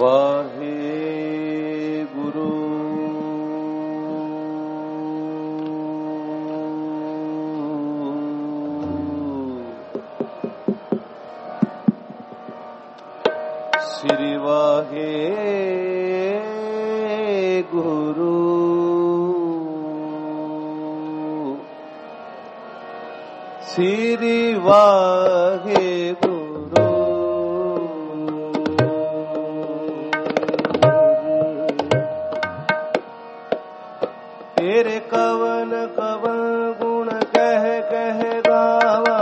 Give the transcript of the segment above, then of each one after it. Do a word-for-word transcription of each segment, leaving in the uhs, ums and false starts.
वाहेगुरु। श्री वाहेगुरु। श्री वाहेगुरु। तेरे कवन कवन गुण कह कह गावा,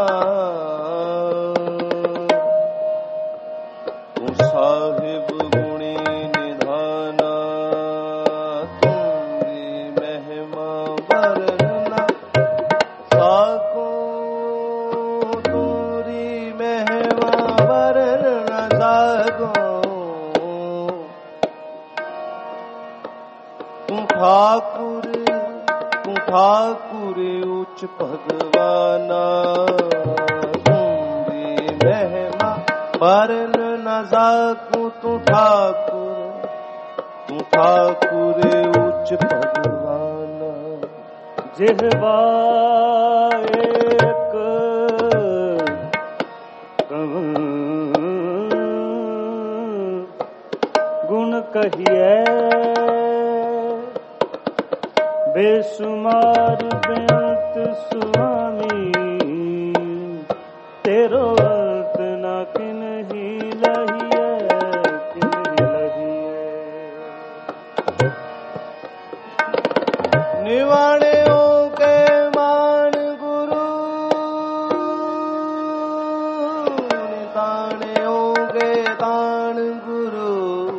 तू साहिब गुणी निधाना, तुम्हारी महिमा वर्णना साको, तुम्हारी महिमा वर्णना साको। तू ठाकुर ठाकुर उच्च भगवाना, तुम्हारी महिमा वर्ण न जाकू। तू ठाकुर तू ठाकुर उच्च भगवाना। जिह्वा एक गुण कहिए, बेसुमार बेअंत स्वामी, तेरो अंत न किन्ही लहिए, किन्ही लहिए। निवाणे के मान गुरु, निताणे के ताण गुरु,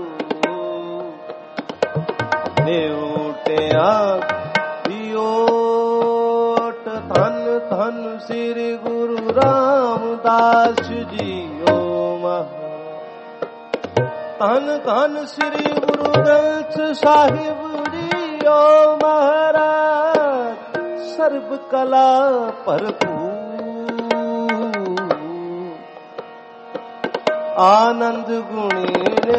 नेवटे आंख धन श्री गुरु रामदास जी ओ महा। धन धन श्री गुरु ग्रंथ साहिब जी ओ महाराज, सर्व कला भरपूर, आनंद गुणी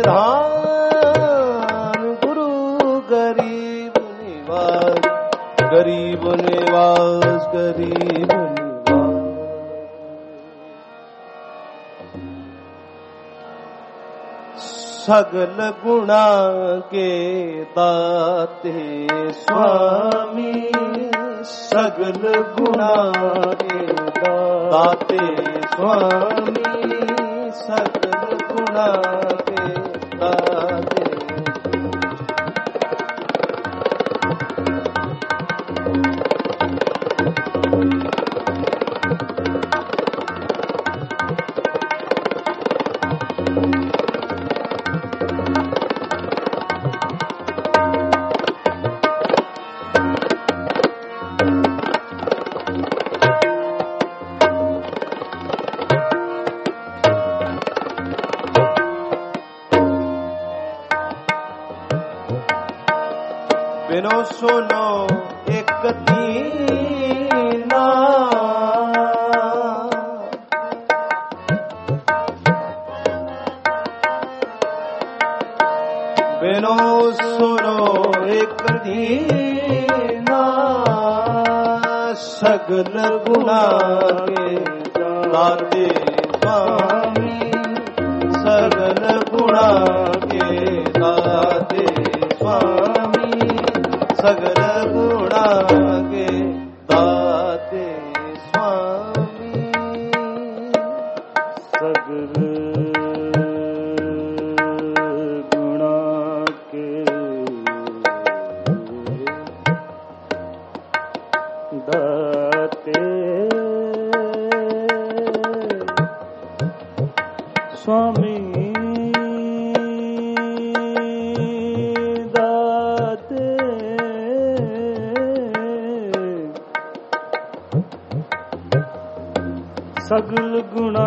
निधान, गुरु गरीब निवास, गरीब निवास, गरीब निवास। सगल गुणा के दाते स्वामी, सगल गुणा के दाते स्वामी, सगल गुणा के दाते। बिनो सुनो एक दीना, बिनो सुनो एक दीना, सगल गुणा के दाते स्वामी, सगल गुणा के दाते स्वामी, सगल गुणा के दाते स्वामी। सगल गुणा के दाते स्वामी, दाते सगल गुणा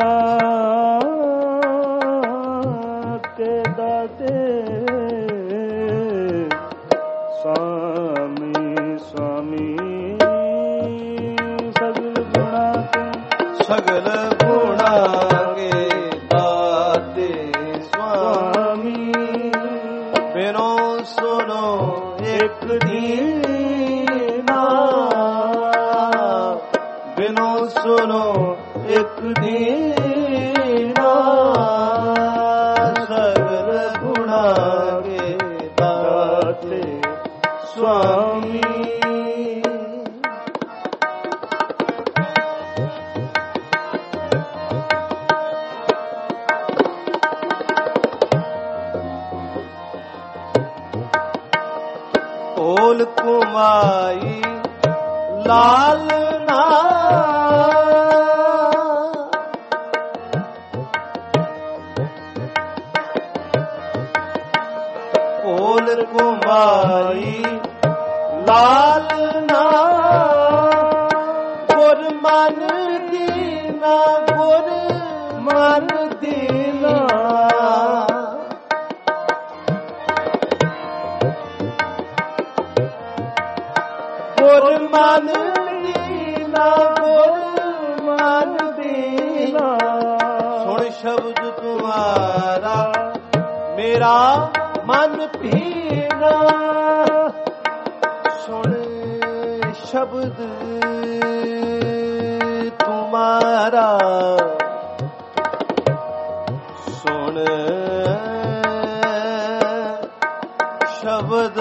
के दाते स्वामी, स्वामी सगल गुणा के, सगल गुणा के दाते स्वामी, ਇੱਕ ਦੀਨਾ ਸਗਲ ਗੁਣਾ ਕੇ ਦਾਤੇ ਸੁਆਮੀ। ਓਲ ਕੁਮਾਈ ਲਾਲਨਾ ਓਲ ਕੁਮਾਈ ਲਾਲਨਾ ਗੁਰ ਮਨ ਦੀਨਾ ਗੁਰ ਮਨ ਦੀਨਾ ਗੁਰ ਮਨ ਦੀਨਾ ਗੁਰ ਮਨ ਦੀਨਾ। ਸੁਣ ਸ਼ਬਦ ਤੁਮਾਰਾ ਮੇਰਾ ਮਨ ਭੀਨਾ ਸੁਣ ਸ਼ਬਦ ਤੁਮਾਰਾ ਸੁਣ ਸ਼ਬਦ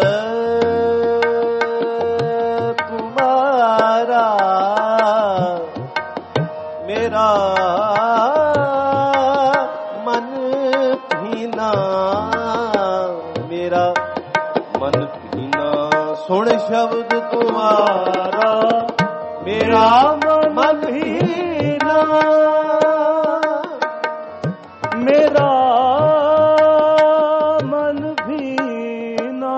ਤੁਮਾਰਾ ਮੇਰਾ ਮਨ ਭੀਨਾ ਮੇਰਾ ਮਨ ਭੀਨਾ। ਸੁਣ ਸ਼ਬਦ ਤੁਮਾਰਾ ਮੇਰਾ ਮਨ ਭੀਨਾ ਮੇਰਾ ਮਨ ਭੀਨਾ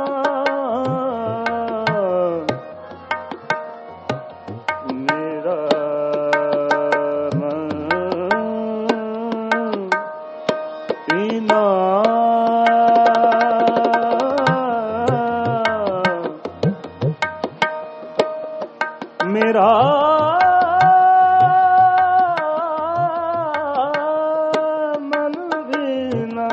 ਮੇਰਾ ਮਨ ਭੀਨਾ ਮੇਰਾ ਮਨ ਭੀਨਾ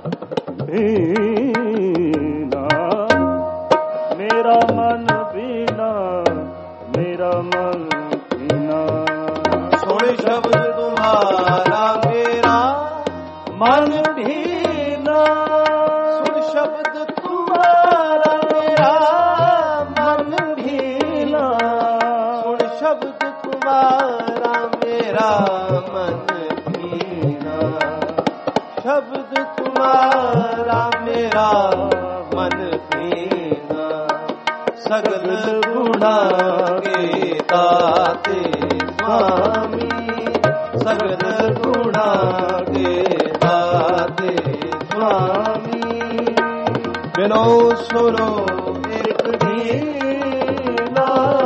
ਭੀਨਾ ਮੇਰਾ ਮਨ ਭੀਨਾ ਮੇਰਾ ਮਨ ਭੀਨਾ। ਸੁਣ ਸ਼ਬਦ ਤੁਮਾਰਾ ਮੇਰਾ ਮਨ ਭੀਨਾ ਸੁਣ ਸ਼ਬਦ ਤੁਮਾਰਾ ਮੇਰਾ ਮਨ ਭੀਨਾ ਸੁਣ ਸ਼ਬਦ ਤੁਮਾਰਾ ਮੇਰਾ ਮਨ ਭੀਨਾ ਸ਼ਬਦ ਤੁਮਾਰਾ ਮੇਰਾ ਮਨ ਭੀਨਾ। ਸਗਲ ਗੁਣਾ ਕੇ ਦਾਤੇ ਸੁਆਮੀ ਸਗਲ ਗੁਣਾ ਕੇ ਦਾਤੇ ਸੁਆਮੀ। ਬਿਨੋ ਸੁਨੋ ਇੱਕ ਦੀਨਾ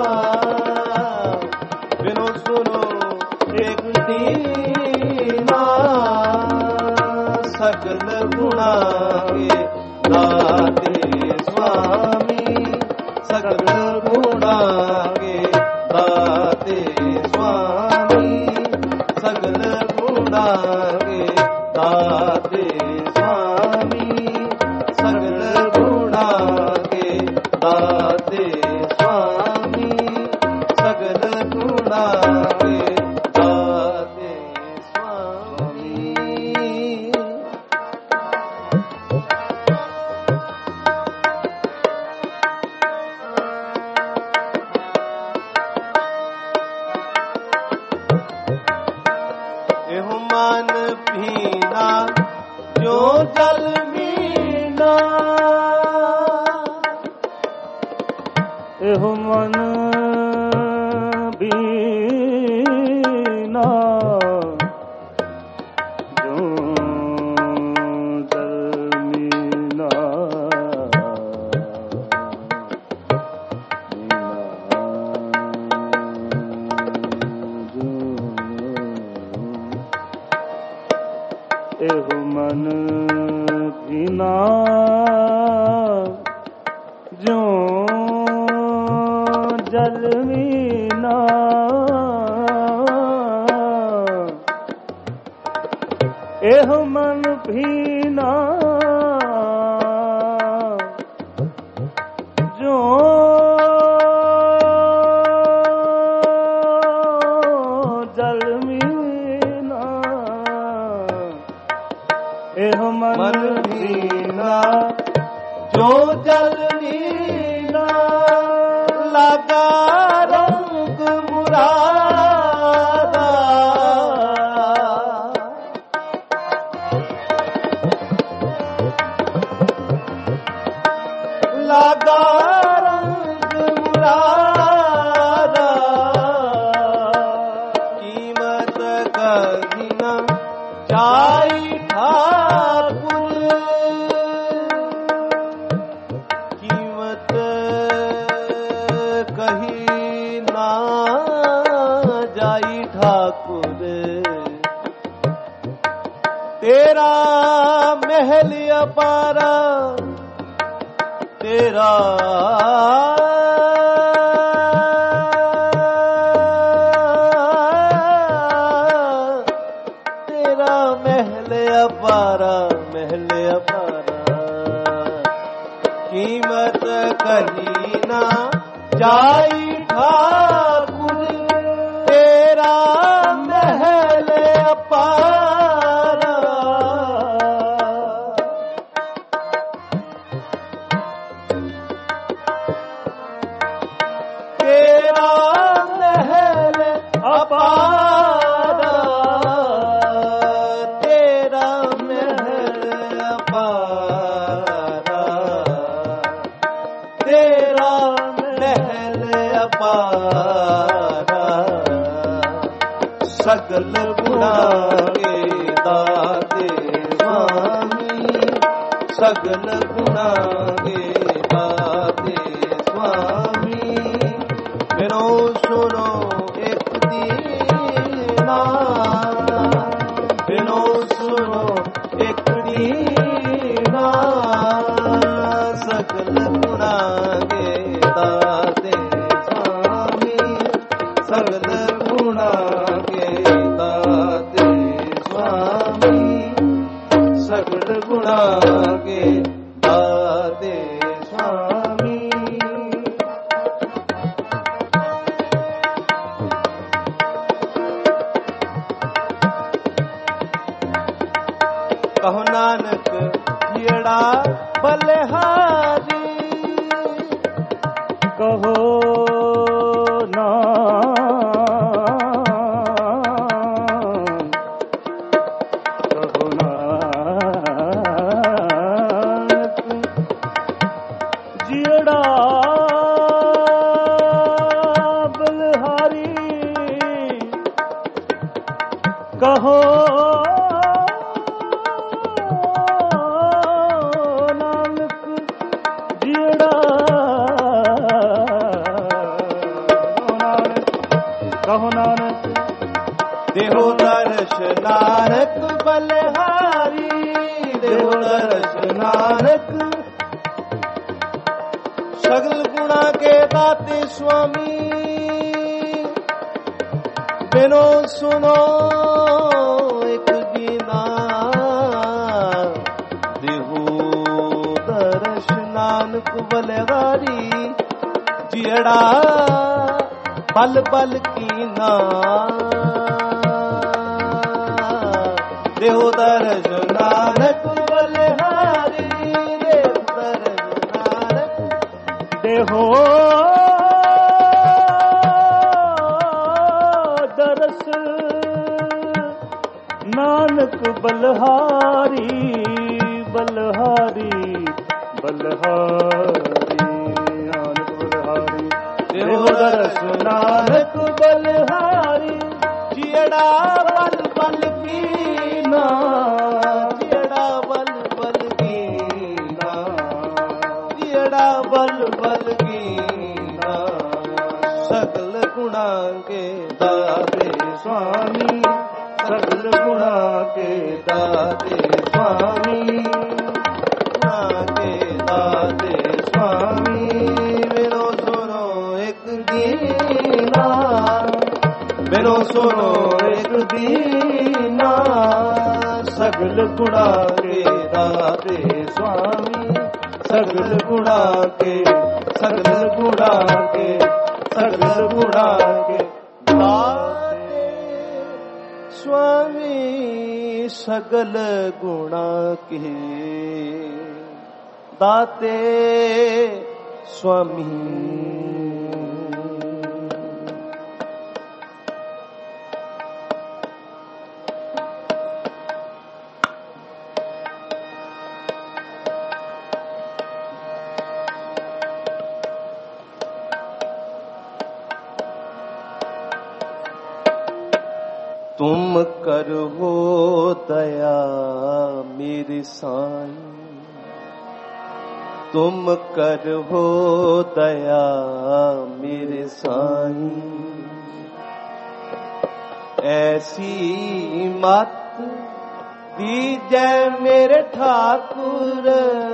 ਬਿਨੋ ਸੁਨੋ ਇੱਕ ਦੀਨਾ ਸਗਲ ਗੁਣਾ ਕੇ ਦਾਤੇ ਸੁਆਮੀ ਸਗਲ ਗੁਣਾ ਕੇ ਦਾਤੇ ਸੁਆਮੀ ਸਗਲ ਗੁਣਾ ਕੇ ਦਾਤੇ ਸੁਆਮੀ ਸਗਲ ਗੁਣਾ ਕੇ ਦਾਤੇ ਸੁਆਮੀ ਸਗਲ ਗੁਣਾ ਕੇ ਦਾਤੇ ਸੁਆਮੀ। ਇਹੋ ਮਨ ਭੀਨਾ ਜੋ ਜਲ ਮੀਨਾ ਇਹੋ ਮਨ ਭੀਨਾ ਜੋ ਜਲ ਮੀਨਾ ਇਹੋ ਮਨ ਭੀਨਾ ਜੋ ਜਲ ਮੀਨਾ ਇਹੋ ਮਨ ਭੀਨਾ ਜੋ ਜਲ ਮੀਨਾ ਇਹ ਮਨ ਭੀਨਾ ਜੋ ਜਲ ਮੀਨਾ ਲਾਗਾ ਰੰਗ ਮੁਰਾਦਾ ਲਾਗਾ ਰੰਗ ਮੁਰਾਦਾ ਕੀਮਤ ਕਹੀ ਨਾ ਜਾਈ ਠਾਕੁਰ ਕੀਮਤ ਕਹੀ ਨਾ ਜਾਈ ਠਾਕੁਰ ਤੇਰਾ ਮਹਿਲ ਅਪਾਰਾ ਤੇਰਾ ਤੇਰਾ ਮਹਿਲ ਅਪਾਰਾ ਮਹਿਲ ਅਪਾਰਾ ਕੀਮਤ ਕਹੀ ਨਾ ਜਾਈ ਠਾਕੁਰ ਤੇਰਾ ਮਹਿਲ ਅਪਾਰਾ ਤੇਰਾ ਮਹਿਲ ਅਪਾਰਾ ਤੇਰਾ ਮਹਿਲ ਅਪਾਰਾ ਤੇਰਾ ਮਹਿਲ ਅਪਾਰਾ ਸਗਲ ਗੁਣਾਂ ਕੇ ਦਾਤੇ ਸੁਆਮੀ ਸਗਲ ਗੁਣਾਂ ਕੇ ਦਾਤੇ ਸੁਆਮੀ ਬਿਨੋ ਸੁਨੋ ਇੱਕ ਦੀਨਾ ਬਿਨੋ ਸੁਨੋ ਇੱਕ ਦੀਨਾ ਸਗਲ ਗੁਣਾਂ ਕੇ ਦਾਤੇ ਸੁਆਮੀ ਸਗਲ ਗੁਣਾਂ ਕੇ ਦਾਤੇ ਸੁਆਮੀ ਸਗਲ ਗੁਣਾਂ ਕੇ ਦਾਤੇ ਸੁਆਮੀ ਕਹੋ ਨਾਨਕ ਜਿਹੜਾ ਬਲਿਹਾਰੀ ਕਹੋ ਨਾ ਕਹੋ ਨਾਨਕ ਜਿਹੜਾ ਬਲਿਹਾਰੀ ਕਹੋ ਕਹੋ ਨਾਨਕ ਦੇਹੋ ਦਰਸ਼ ਨਾਨਕ ਬਲਿਹਾਰੀ ਦੇਹੋ ਦਰਸ਼ ਨਾਨਕ ਸਗਲ ਗੁਣਾ ਕੇ ਦਾਤੇ ਸੁਆਮੀ ਬਿਨੋ ਸੁਨੋ ਇੱਕ ਬਿਨਾ ਦੇਹੋ ਦਰਸ਼ ਨਾਨਕ ਬਲਿਹਾਰੀ ਜਿਹੜਾ ਬਲ ਬਲ ਕੀਨਾ ਦੇਹੋ ਦਰਜ ਨਾਨਕ ਬਲਿਹਾਰੀ ਦੇਹੋ ਦਰਜ ਨਾਨਕ ਦੇਹੋ ਦਰਸ ਨਾਨਕ ਬਲਿਹਾਰੀ ਬਲਿਹਾਰੀ ਬਲਿਹਾਰੀ ਨਾਨਕ ਬਲਿਹਾਰੀ ਦੇਹੋ ਦਰਸ ਨਾਨਕ ਬਲਿਹਾਰੀ ਜਿਹੜਾ ਬਲ ਬਲ ਕੀਨਾ ਜਿਹੜਾ ਬਲ ਬਲ ਕੀਨਾ ਜਿਹੜਾ ਬਲ ਬਲ ਕੀਨਾ ਸਗਲ ਗੁਣਾਂ ਕੇ ਦਾਤੇ ਸੁਆਮੀ ਸਗਲ ਗੁਣਾਂ ਕੇ ਦਾਤੇ ਸੁਆਮੀ ਗੁਣਾਂ ਕੇ ਦਾਤੇ ਸੁਆਮੀ ਬਿਨੋ ਸੁਨੋ ਇੱਕ ਦੀਨਾ ਬਿਨੋ ਸੁਨੋ ਇੱਕ ਦੀਨਾ ਸਗਲ ਗੁਣਾ ਕੇ ਦਾਤੇ ਸੁਆਮੀ ਸਗਲ ਗੁਣਾ ਕੇ ਸਗਲ ਗੁਣਾ ਕੇ ਸਗਲ ਗੁਣਾ ਕੇ ਦਾਤੇ स्वामी सगल गुणा के दाते स्वामी। तुम करो दया मेरे साईं, तुम करो दया मेरे साईं। ऐसी मत दीजै मेरे ठाकुर,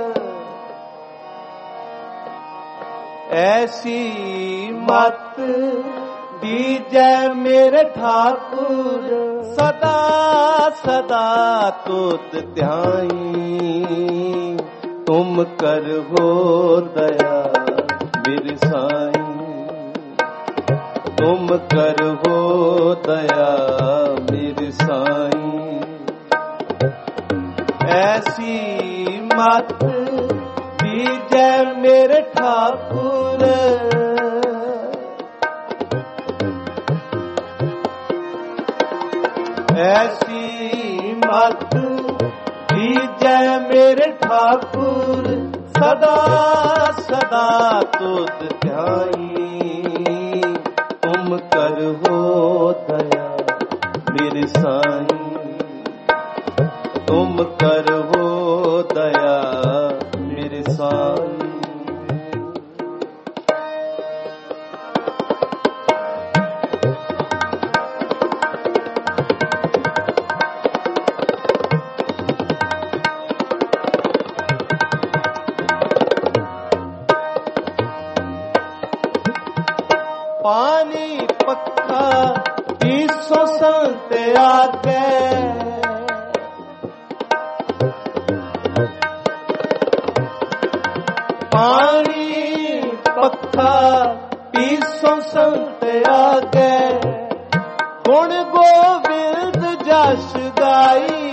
ऐसी मत दीजै मेरे ठाकुर। सदा सदा तुत ध्याई, तुम करो दया मेरे साईं, तुम करो दया मेरे साईं। ऐसी मत दीजै मेरे ठाकुर, ऐसी मत दीजै मेरे ठाकुर। सदा सदा तुत ध्याई, तुम करो दया मेरे साईं, तुम करो दया मेरे साईं। पानी पक्का तीसो संत आगे, पानी पक्का तीसो संत आगे। गुण गोविंद जस गाई,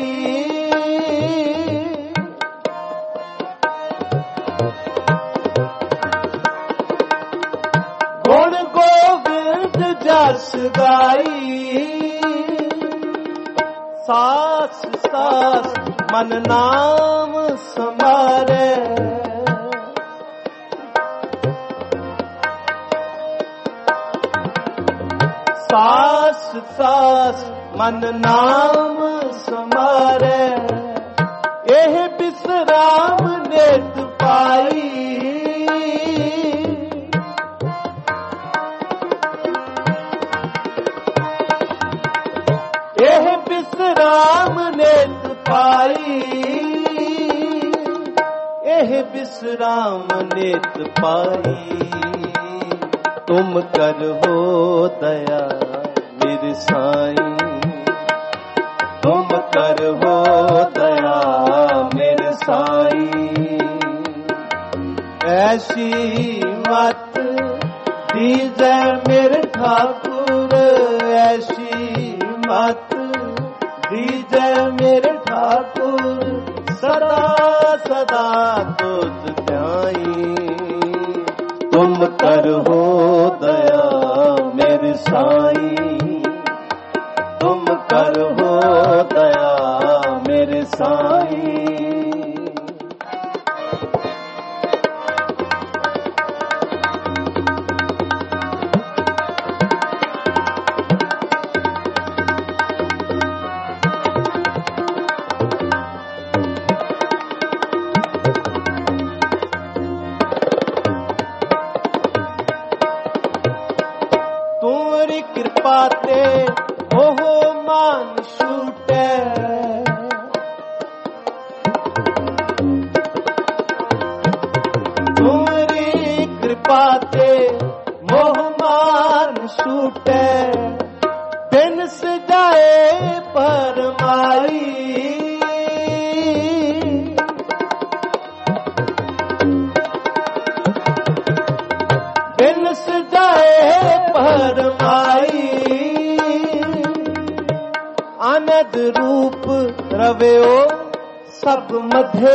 गुण गोविंद जस गाई। सास सास मन नाम समारे, सास सास मन नाम समारे। एह विश्राम नेत पाई, एह विश्राम नेत पाई, एह विश्राम नेत पाई। तुम करो दया मेरे साईं, तुम करो दया मेरे साईं। ऐसी मत दीजै मेरे ठाकुर, ऐसी मत दीजै मेरे ठाकुर। सदा सदा तुझ ध्याई, तुम करो दया मेरे साईं, तुम करो दया मेरे साईं। तुम्हारी कृपा ते ओहो मान छूटे, तुम्हारी कृपा ते मोह मान छूटे। बिन सजाए परमाई, बिन सजाए परमाई। आनंद रूप रव्यो सब मध्य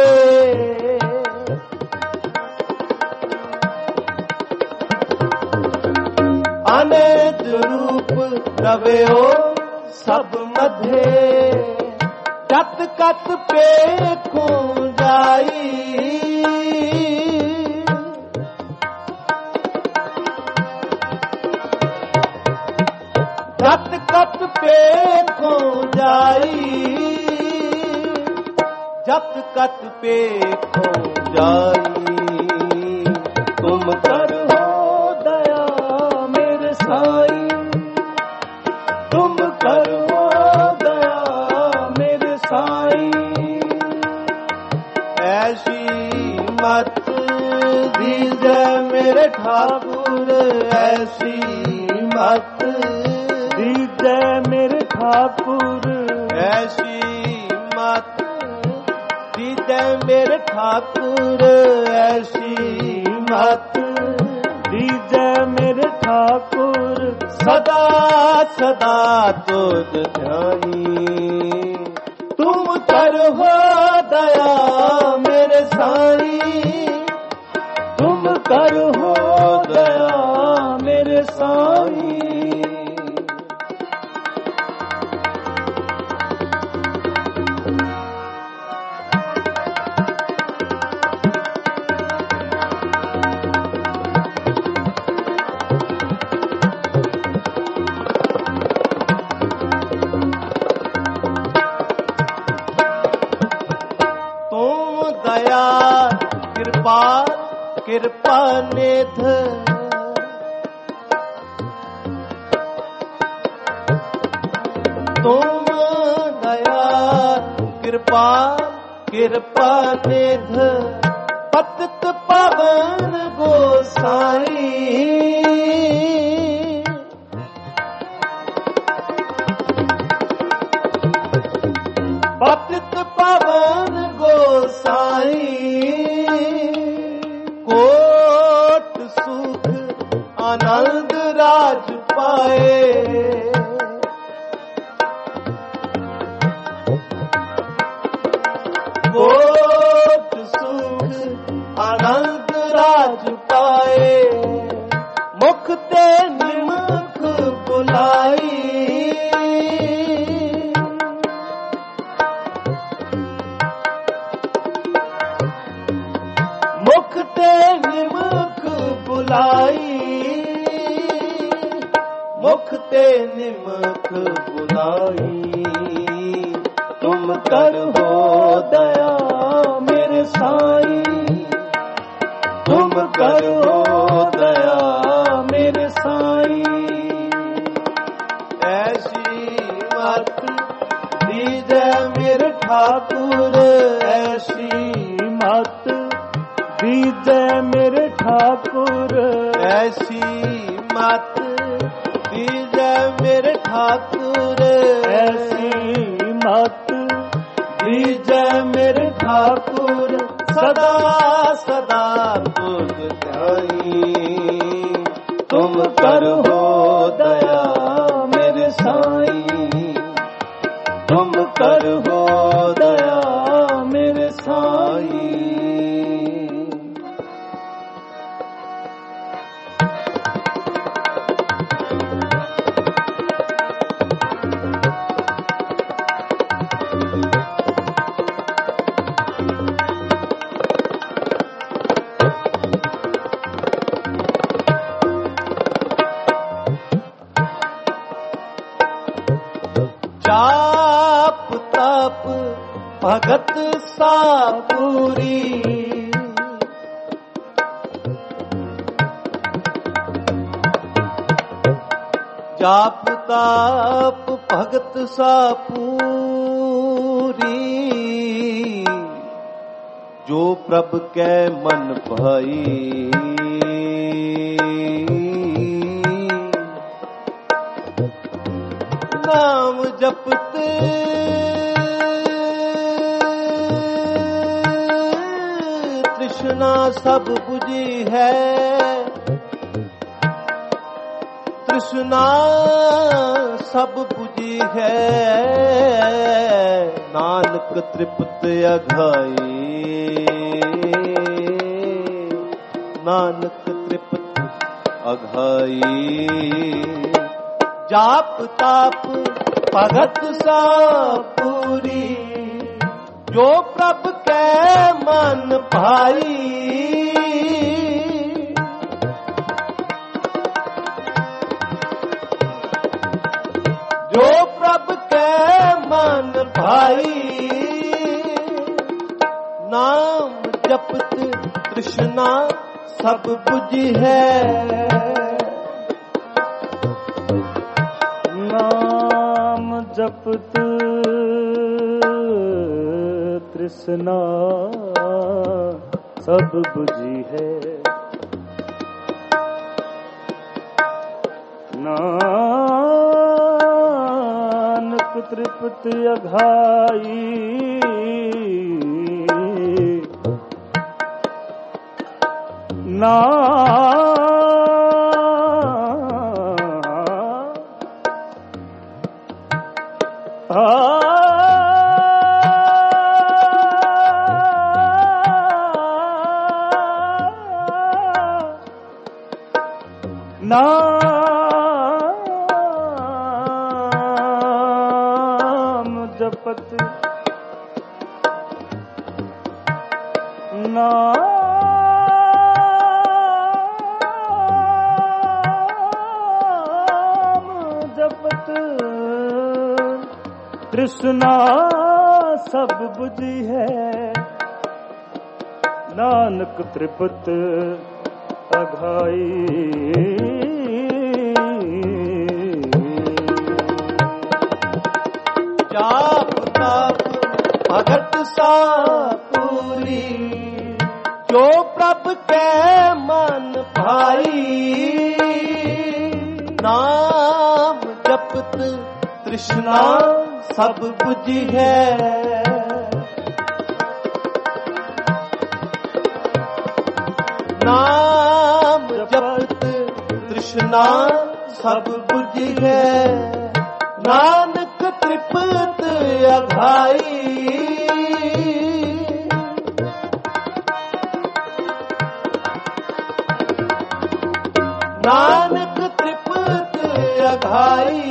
आनंद रूप रव्यो सब मध्य कत कत पेखो जाई कत कत पेखो जाई जत कत पेखो जाई तुम करो दया मेरे साई तुम करो दया मेरे साई ऐसी मत दीजे मेरे ठाकुर ऐसी मत दीजे मेरे ठाकुर ऐसी मत दीजे मेरे ठाकुर ऐसी मत दीजे मेरे ठाकुर सदा सदा तुझ ध्यानी तुम करो दया मेरे साई तुम करो दया मेरे साई कृपा निध तुम दया कृपा कृपा निध पतित पावन गोसाई पतित पावन गोसाई कोट सुख आनंद राज पाए कोट सुख आनंद राज पाए मुख ते निमुख बुलाई मुख ते निमुख बुलाई मुख ते निमुख बुलाई तुम करो दया मेरे साई तुम करो दया मेरे साई ऐसी मत दीजे मेरे ठाकुर ऐसी मत दीजे मेरे ठाकुर ऐसी मत दीजे मेरे ठाकुर ऐसी मत दीजे मेरे ठाकुर सदा सदा तुझ ध्यानी तुम करो दया मेरे साई तुम करो दया मेरे साई जाप तप भगत सापुरी जाप तप भगत सापुरी जो प्रभ के मन भाई नाम जपते तृष्णा सब बुझी है तृष्णा सब बुझी है ਨਾਨਕ ਤ੍ਰਿਪਤ ਅਘਾਈ, ਨਾਨਕ ਤ੍ਰਿਪਤ ਅਘਾਈ। ਜਾਪ ਤਾਪ ਭਗਤ ਸਾ ਪੂਰੀ, ਜੋ ਪ੍ਰਭ ਕੈ ਮਨ ਭਾਈ। ਜੋ ਪ੍ਰਭ ਕੈ ਮਨ ਭਾਈ, ਨਾਮ ਜਪਤ ਤ੍ਰਿਸ਼ਨਾ ਸਭ ਬੁਝੀ ਹੈ। ਨਾਮ ਜਪਤ ਤ੍ਰਿਸ਼ਨਾ ਸਭ ਬੁਝੀ ਹੈ। ਨਾਨਕ ਤ੍ਰਿਪਤ ਅਘਾਈ, ਨਾ ਨਾਮ ਜਪਤ ਨਾਮ ਜਪਤ ਤ੍ਰਿਸ਼ਨਾ ਸਭ ਬੁਝੀ ਹੈ। ਨਾਨਕ ਤ੍ਰਿਪਤ ਅਘਾਈ, ਜਾਪ ਤਾਪ ਭਗਤ ਸਾ ਪੂਰੀ, ਜੋ ਪ੍ਰਭ ਕੈ ਮਨ ਭਾਈ। ਨਾਮ ਜਪਤ ਤ੍ਰਿਸ਼ਨਾ ਸਭ ਬੁਝੀ ਹੈ। ਨਾਮ ਜਪਤ ਤ੍ਰਿਸ਼ਨਾ ਸਭ ਬੁਝੀ ਹੈ। ਨਾਨਕ ਤ੍ਰਿਪਤ ਅਘਾਈ, ਨਾਨਕ ਤ੍ਰਿਪਤ ਅਘਾਈ।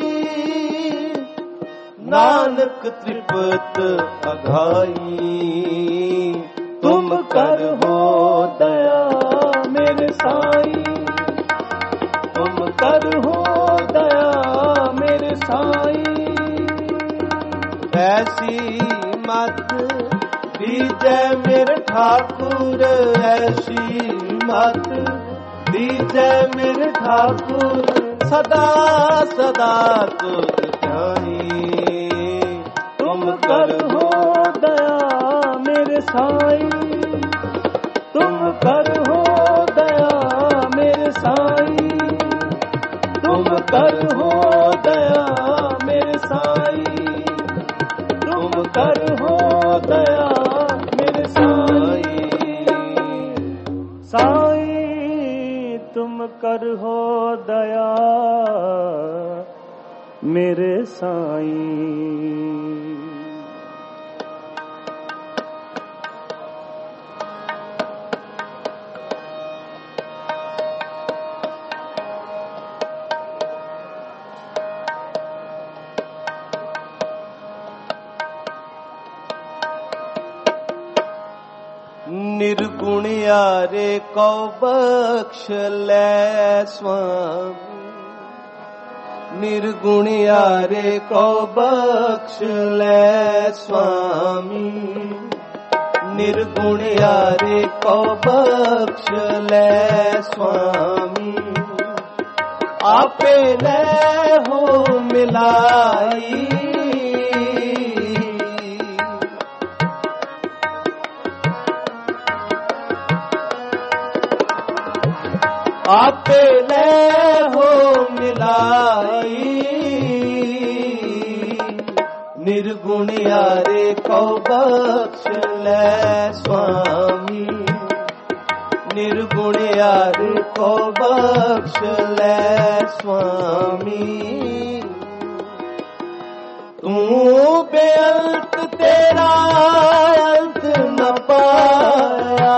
ਨਾਨਕ ਤ੍ਰਿਪਤ ਅਘਾਈ। ਤੁਮ ਕਰਹੁ ਦਇਆ ਮੇਰੇ ਸਾਈ, ਤੁਮ ਕਰਹੁ ਦਇਆ ਮੇਰੇ ਸਾਈ। ਐਸੀ ਮਤ ਦੀਜੈ ਮੇਰੇ ਠਾਕੁਰ, ਐਸੀ ਮਤ ਦੀਜੈ ਮੇਰੇ ਠਾਕੁਰ। ਸਦਾ ਸਦਾ ਤੁਧ ਧਿਆਈ, ਤੁਮ ਕਰਹੁ ਦਇਆ ਮੇਰੇ ਸਾਈ, ਤੁਮ ਕਰਹੁ ਦਇਆ ਮੇਰੇ ਸਾਈ, ਤੁਮ ਕਰਹੁ ਦਇਆ ਮੇਰੇ ਸਾਈ, ਤੁਮ ਕਰਹੁ ਦਇਆ ਮੇਰੇ ਸਾਈ। ਸਾਈ ਤੁਮ ਕਰਹੁ ਦਇਆ ਮੇਰੇ ਸਾਈ। ਨਿਰਗੁਣਿਆਰੇ ਕਉ ਬਖਸ਼ ਲੈ ਸੁਆਮੀ, ਨਿਰਗੁਣਿਆਰੇ ਕਉ ਬਖਸ਼ ਲੈ ਸੁਆਮੀ। ਨਿਰਗੁਣਿਆਰੇ ਕਉ ਬਖਸ਼ ਲੈ ਸੁਆਮੀ। ਆਪੇ ਲੈ ਹੋ ਮਿਲਾਈ, ਆਪੇ ਲੈ ਹੋ ਮਿਲਾਈ। ਨਿਰਗੁਣਿਆਰੇ ਕਉ ਬਖਸ਼ ਲੈ ਸੁਆਮੀ, ਨਿਰਗੁਣਿਆਰੇ ਕਉ ਬਖਸ਼ ਲੈ ਸੁਆਮੀ। ਤੂੰ ਬੇਅੰਤ ਤੇਰਾ ਅੰਤ ਨ ਪਾਇਆ।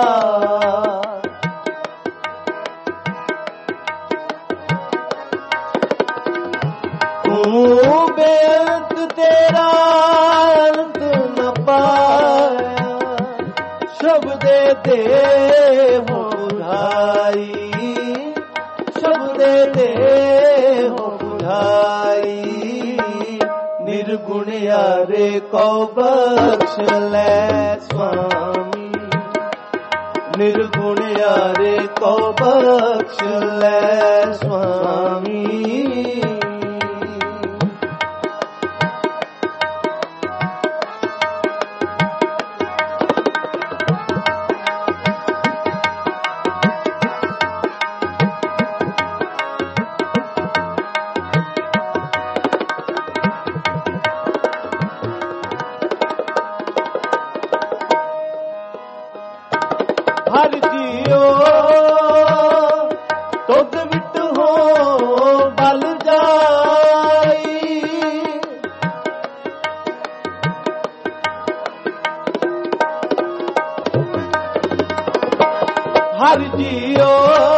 ਤੂੰ ਬੇਅੰਤ ਤੇਰਾ ਅੰਤ ਨ ਪਾਇਆ। ਸ਼ਬਦੇ ਦੇ ਹੋ ਬੁਝਾਈ, ਸ਼ਬਦੇ ਦੇ ਹੋ ਬੁਝਾਈ। ਨਿਰਗੁਣ ਯਾਰੇ ਕੋ ਬਖਸ਼ ਲੈ ਸੁਆਮੀ, ਨਿਰਗੁਣ ਯਾਰੇ ਕੋ ਬਖਸ਼ ਲੈ ਸੁਆਮੀ। ਹਰ ਜੀਓ ਤੁਧ ਵਿਟ ਹੋ ਬਲ ਜਾਈ। ਹਰ ਜੀਓ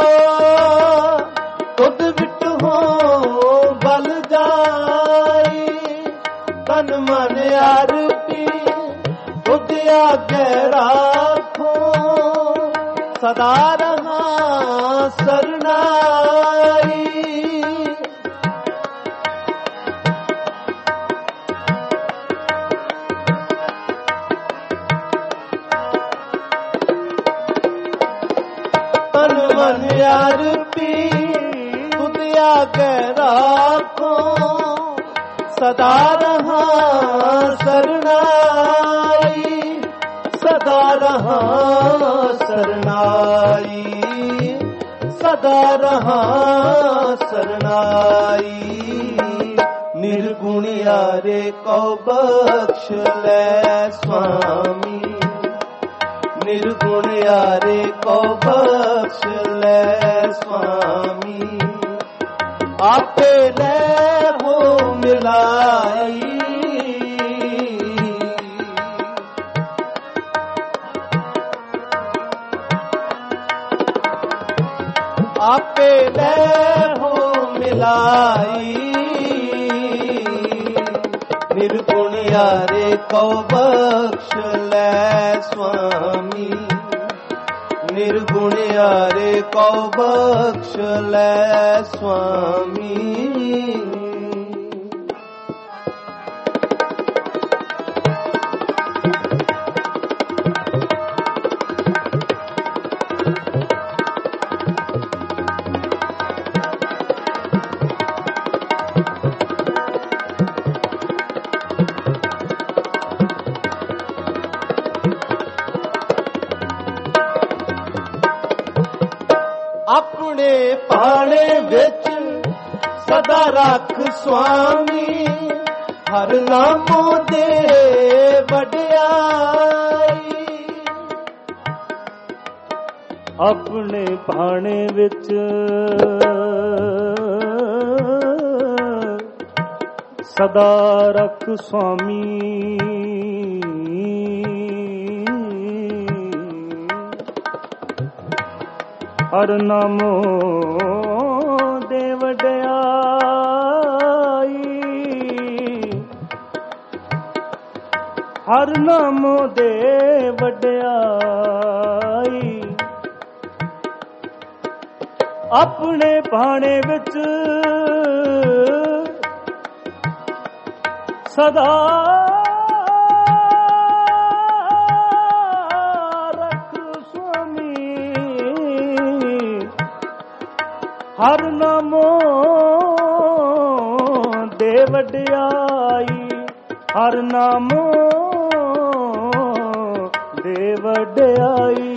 ਤੁਧ ਵਿਟ ਹੋ ਬਲ ਜਾਈ। ਤਨ ਮਨ ਅਰਪੀ ਤੁਧ ਆਗੇ ਰਾਖੋ। ਸਦਾ ਰਹਾ ਸਰਨਾਈ। ਤਨ ਮਨ ਅਰਪੀ ਤੁਧ ਆਗੇ ਰਾਖੋ। ਸਦਾ ਰਹਾ ਸਰਨਾਈ। ਸਦਾ ਰਹਾ ਸਰਨਾਈ। ਸਦਾ ਰਹਾ ਸਰਨਾਈ। ਨਿਰਗੁਣ ਯਾਰੇ ਕੋ ਬਖਸ਼ ਲੈ ਸੁਆਮੀ, ਨਿਰਗੁਣ ਯਾਰੇ ਕੋ ਬਖਸ਼ ਲੈ ਸੁਆਮੀ। ਆਪੇ ਲੈ ਹੋ ਮਿਲਾਈ। ਆਪੇ ਲੈ ਹੋ ਮਿਲਾਈ। ਨਿਰਗੁਣ ਯਾਰੇ ਕੋ ਬਖਸ਼ ਲੈ ਸੁਆਮੀ, ਨਿਰਗੁਣ ਯਾਰੇ ਕੋ ਬਖਸ਼ ਲੈ ਸੁਆਮੀ। ਆਪਣੇ ਪਾਣੇ ਵਿੱਚ ਸਦਾ ਰੱਖ ਸੁਆਮੀ। ਹਰ ਨਾਮੋਂ ਦੇ ਵਡਿਆਈ। ਆਪਣੇ ਪਾਣੇ ਵਿੱਚ ਸਦਾ ਰੱਖ ਸੁਆਮੀ। ਹਰ ਨਾਮੋ ਦੇ ਵਡਿਆਈ। ਹਰ ਨਾਮੋ ਦੇ ਵਡਿਆਈ। ਆਪਣੇ ਭਾਣੇ ਵਿੱਚ ਸਦਾ ਹਰ ਨਾਮੋ ਦੇ ਵਡਿਆਈ। ਹਰ ਨਾਮੋ ਦੇ ਵਡਿਆਈ।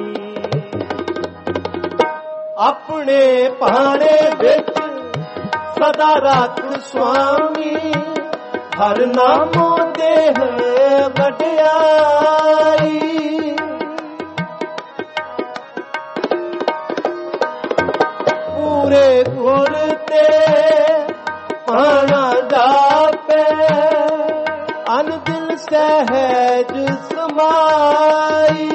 ਆਪਣੇ ਭਾਣੇ ਵਿੱਚ ਸਦਾ ਰੱਖ ਸੁਆਮੀ। ਹਰ ਨਾਮੋ ਦੇ ਵਡਿਆਈ। ਪੂਰੇ ਗੁਰ ਤੇ ਪਾਣਾ ਜਾਪੇ। ਸਹਿਜ ਸਮਾਈ।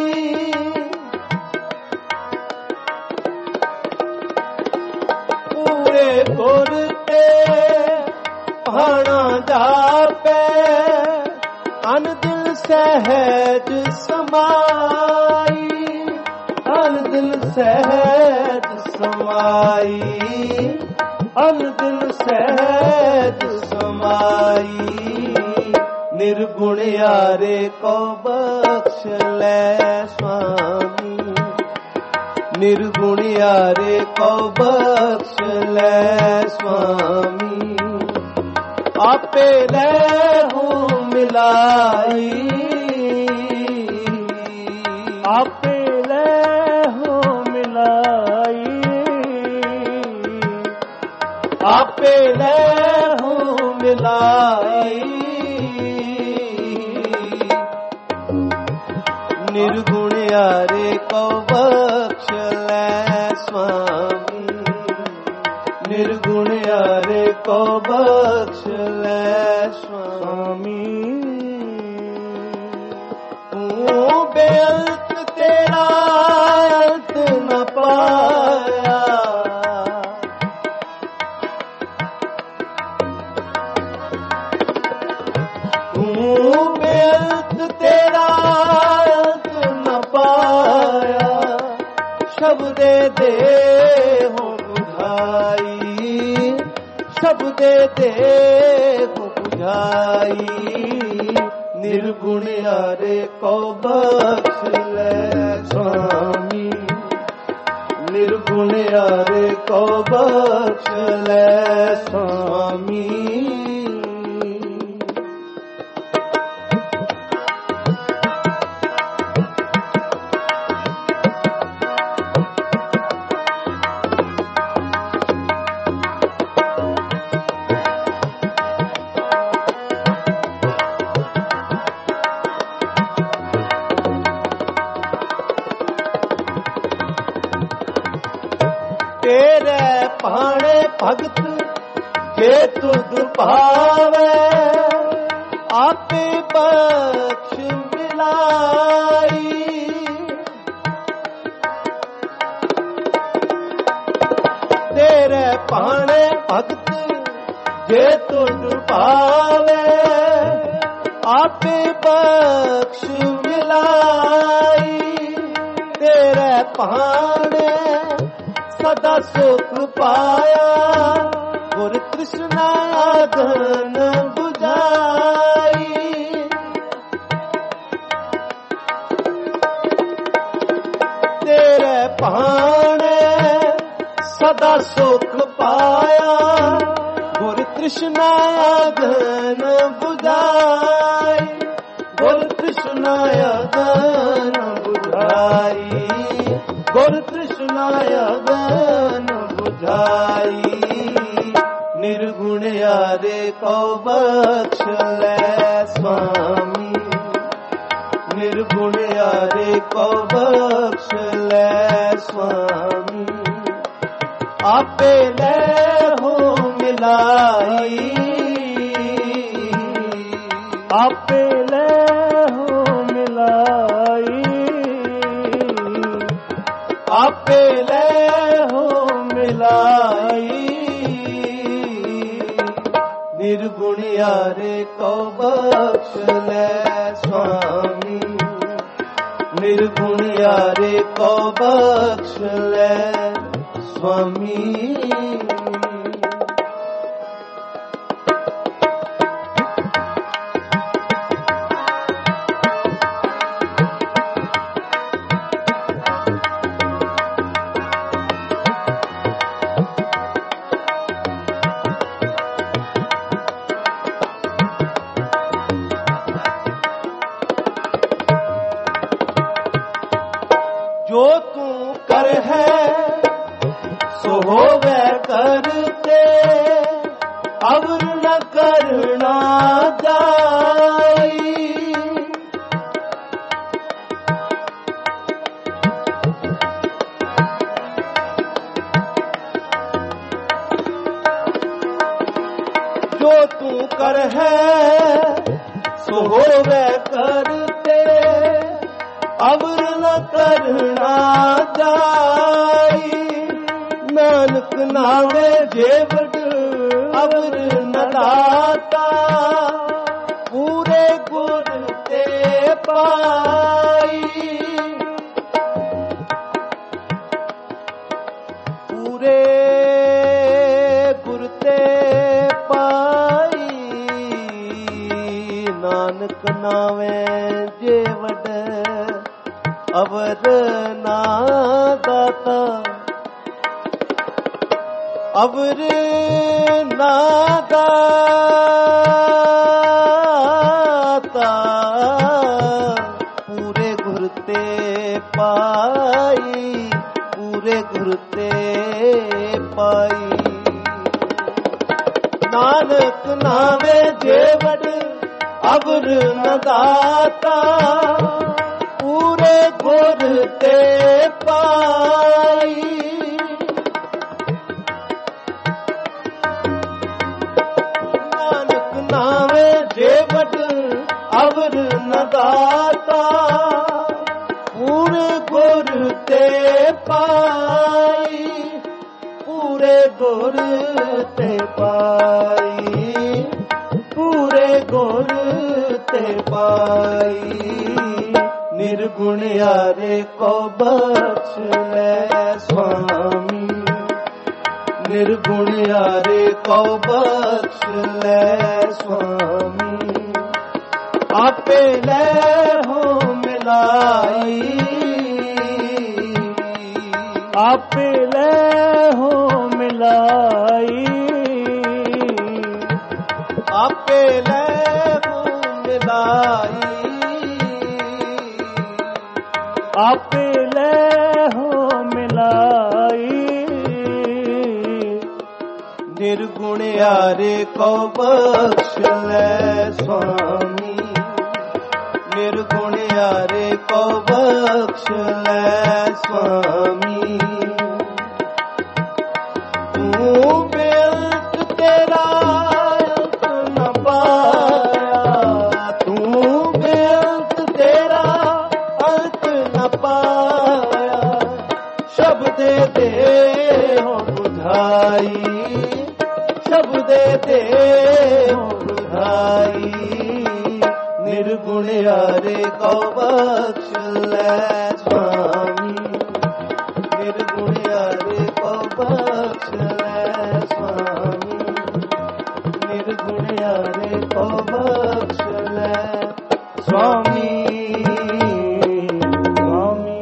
ਪੂਰੇ ਗੁਰ ਤੇ ਭਾਣਾ ਜਾਪੈ, ਅਨ ਦਿਲ ਸਹਿਜ ਸਮਾਈ। ਅਨ ਦਿਲ ਸਹਿਜ ਸਮਾਈ, ਅਨ ਦਿਲ ਸਹਿਜ ਸਮਾਈ। ਨਿਰਗੁਣਿਆਰੇ ਕੋ ਬਖਸ਼ ਲੈ ਸੁਆਮੀ, ਨਿਰਗੁਣਿਆਰੇ ਕੋ ਬਖਸ਼ ਲੈ ਸੁਆਮੀ। ਆਪੇ ਲੈ ਹੋ ਮਿਲਾਈ, ਆਪੇ ਲੈ ਹੋ ਮਿਲਾਈ। ਆਪੇ ਲੈ ਹੋ ਮਿਲਾਈ। ਨਿਰਗੁਣਿਆਰੇ ਕੋ ਬਖਸ਼ ਲੈ ਸੁਆਮੀ, ਨਿਰਗੁਣਿਆਰੇ ਕੋ ਬਖਸ਼ ਲੈ ਸੁਆਮੀ। ਤੂੰ ਬੇਅੰਤ ਤੇਰਾ ਅੰਤ ਨ ਪਾਇਆ, ਤੂੰ ਬੇਅੰਤ ਤੇਰਾ ਸ਼ਬਦੇ ਦੇ ਹੋ ਬੁਝਾਈ, ਸ਼ਬਦੇ ਦੇ ਹੋ ਬੁਝਾਈ। ਨਿਰਗੁਣਿਆਰੇ ਕੋ ਬਖਸ਼ ਲੈ ਸੁਆਮੀ, ਨਿਰਗੁਣਿਆਰੇ ਕੋ ਬਖਸ਼ ਲੈ ਸੁਆਮੀ। ਤੇਰੇ ਭਾਣੇ ਭਗਤ ਜੇ ਤੁਧ ਭਾਵੇ, ਆਪੇ ਬਖਸ਼ ਮਿਲਾਈ। ਤੇਰੇ ਭਾਣੇ ਭਗਤ ਜੇ ਤੁਧ ਭਾਵੇ, ਆਪੇ ਬਖਸ਼ ਮਿਲਾਈ। ਤੇਰੇ ਭਾਣੇ ਸਦਾ ਸੁਖ ਪਾਇਆ, ਗੁਰ ਕ੍ਰਿਸ਼ਨਾ ਆਧਨ ਬੁਝਾਈ। ਤੇਰੇ ਭਾਣੇ ਸਦਾ ਸੁਖ ਪਾਇਆ, ਗੁਰ ਕ੍ਰਿਸ਼ਨਾ ਆਧਨ ਬੁਝਾਈ। ਗੁਰ ਕ੍ਰਿਸ਼ਨਾ ਆਧਨ ਬੁਝਾਈ, ਗੁਰ ਕ੍ਰਿਸ਼ਨਾ ਆਧਨ ਬੁਝਾਈ। ਨਿਰਗੁਣਿਆਰੇ ਕੋ ਬਖਸ਼ ਲੈ ਸੁਆਮੀ, ਨਿਰਗੁਣਿਆਰੇ ਕੋ ਬਖਸ਼ ਲੈ ਸੁਆਮੀ। ਆਪੇ ਲੈ ਹੋ ਮਿਲਾਈ, ਆਪੇ ਲੈ ਹੋ ਮਿਲਾਈ। ਆਪੇ ਲੈ ਹੋ ਮਿਲਾਈ। ਨਿਰਗੁਣਿਆਰੇ ਕੋ ਬਖਸ਼ ਲੈ ਸੁਆਮੀ, ਨਿਰਗੁਣਿਆਰੇ ਕੋ ਬਖਸ਼ ਲੈ ਸੁਆਮੀ। ਜੋ ਤੂੰ ਕਰ ਹੈ ਸੋ ਹੋਵੇ ਕਰ ਸੋ ਹੋਵੇ ਕਰਤੇ ਅਵਰ ਨ ਕਰਨਾ ਜਾਈ। ਨਾਨਕ ਨਾਵੇ ਜੇਵੜ ਅਵਰ ਨ ਦਾਤਾ ਪੂਰੇ ਗੁਰ ਤੇ ਪਾਈ। ਪੂਰੇ ਗੁਰ ਤੇ ਪਾਈ। ਨਾਨਕ ਨਾਵੇਂ ਜੇ ਵਡ ਅਵਰ ਨਾ ਦਾਤਾ ਅਵਰ ਨਾ ਦਾਤਾ ਪੂਰੇ ਗੁਰ ਤੇ ਪਾਈ। ਪੂਰੇ ਗੁਰ ਤੇ ਪਾਈ। ਨਾਨਕ ਨਾਵੇਂ ਜੇ ਵਡ ਅਵਰ ਨ ਦਾਤਾ ਪੂਰੇ ਗੁਰ ਤੇ ਪਾਈ। ਨਾਨਕ ਨਾਵੇਂ ਜੇ ਵਡ ਅਵਰ ਨ ਦਾਤਾ ਪੂਰੇ ਗੁਰ ਤੇ ਪਾਈ। ਪੂਰੇ ਗੁਰ ਤੇ ਪਾਈ। ਪੂਰੇ ਗੁਰ ਤੇ ਪਾਈ। ਨਿਰਗੁਣਿਆਰੇ ਕੋ ਬਖਸ਼ ਲੈ ਸੁਆਮੀ। ਨਿਰਗੁਣਿਆਰੇ ਕੋ ਬਖਸ਼ ਲੈ ਸੁਆਮੀ। ਆਪੇ ਲੈ ਹੋ ਮਿਲਾਈ। ਆਪੇ ਲੈ ਹੋ ਮਿਲਾਈ। ਆਪੇ ਲੈ ਹੋ ਮਿਲਾਈ। ਆਪੇ ਲੈ ਹੋ ਮਿਲਾਈ। ਨਿਰਗੁਣਿਆਰੇ ਕੋ ਬਖਸ਼ ਲੈ ਸੁਆਮੀ। ਨਿਰਗੁਣਿਆਰੇ ਕੋ ਬਖਸ਼ ਲੈ ਸੁਆਮੀ। ਤੂੰ ਬੇਅੰਤ ਤੇਰਾ ਅੰਤ ਨ ਪਾਇਆ। ਤੂੰ ਬੇਅੰਤ ਤੇਰਾ ਅੰਤ ਨ ਪਾਇਆ। ਸ਼ਬਦੇ ਦੇ ਹੋ ਬੁਝਾਈ। ਸ਼ਬਦੇ ਦੇ ਹੋ ਬੁਝਾਈ। ਨਿਰਗੁਣਿਆਰੇ ਕੋ ਬਖਸ਼ ਲੈ ਸੁਆਮੀ। ਨਿਰਗੁਣਿਆਰੇ ਕੋ ਬਖਸ਼ ਲੈ ਸੁਆਮੀ। ਨਿਰਗੁਣਿਆਰੇ ਕੋ ਬਖਸ਼ ਲੈ ਸੁਆਮੀ। ਸੁਆਮੀ।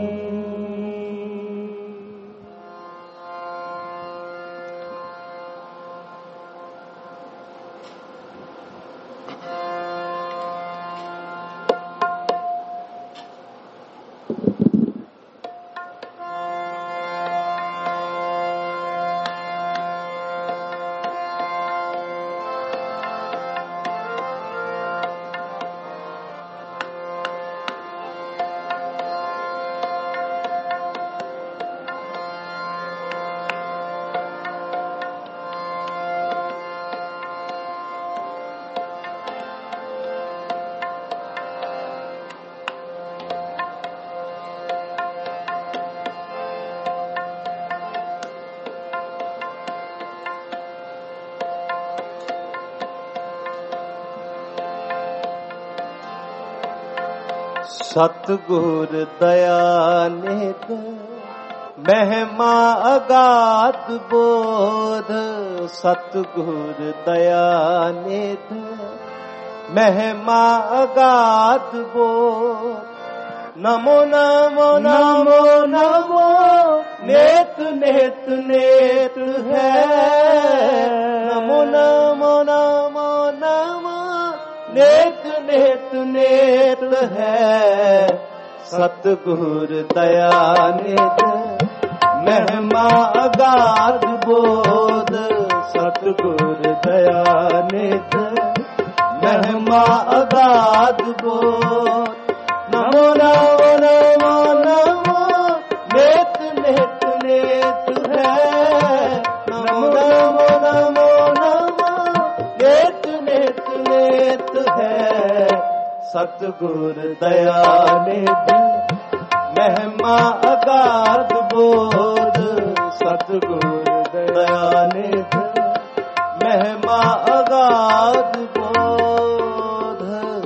ਸਤਿਗੁਰ ਦਇਆ ਨਿਧ ਮਹਿਮਾ ਅਗਾਧ ਬੋਧ। ਸਤਿਗੁਰ ਦਇਆ ਨਿਧ ਮਹਿਮਾ ਅਗਾਧ ਬੋਧ। ਨਮੋ ਨਮੋ ਨਮੋ ਨਮੋ ਨੇਤ ਨੇਤ ਨੇਤ ਹੈ। ਨਮੋ ਨਮੋ ਨਮੋ ਨਮੋ ਨੇਤ ਨੇਤ ਨੇਤ ਹੈ। ਸਤਿਗੁਰ ਦਇਆ ਨਿਧ ਮਹਿਮਾ ਅਗਾਧ ਬੋਧ। ਸਤਿਗੁਰ ਦਇਆ ਨਿਧ ਮਹਿਮਾ ਅਗਾਧ ਬੋਧ। ਨਮੋ ਨਮੋ ਨਮੋ ਨਮੋ ਨੇਤ ਨੇਤ ਨੇਤ ਹੈ। ਨਮੋ ਨਮੋ ਨਮੋ ਨਮੋ ਨੇਤ ਨੇਤ ਨੇਤ ਹੈ। ਸਤਿਗੁਰ ਦਇਆ ਨਿਧ ਮਹਿਮਾ ਅਗਾਧ ਬੋਧ ਸਤਿਗੁਰ ਦਇਆ ਨਿਧ ਮਹਿਮਾ ਅਗਾਧ ਬੋਧ।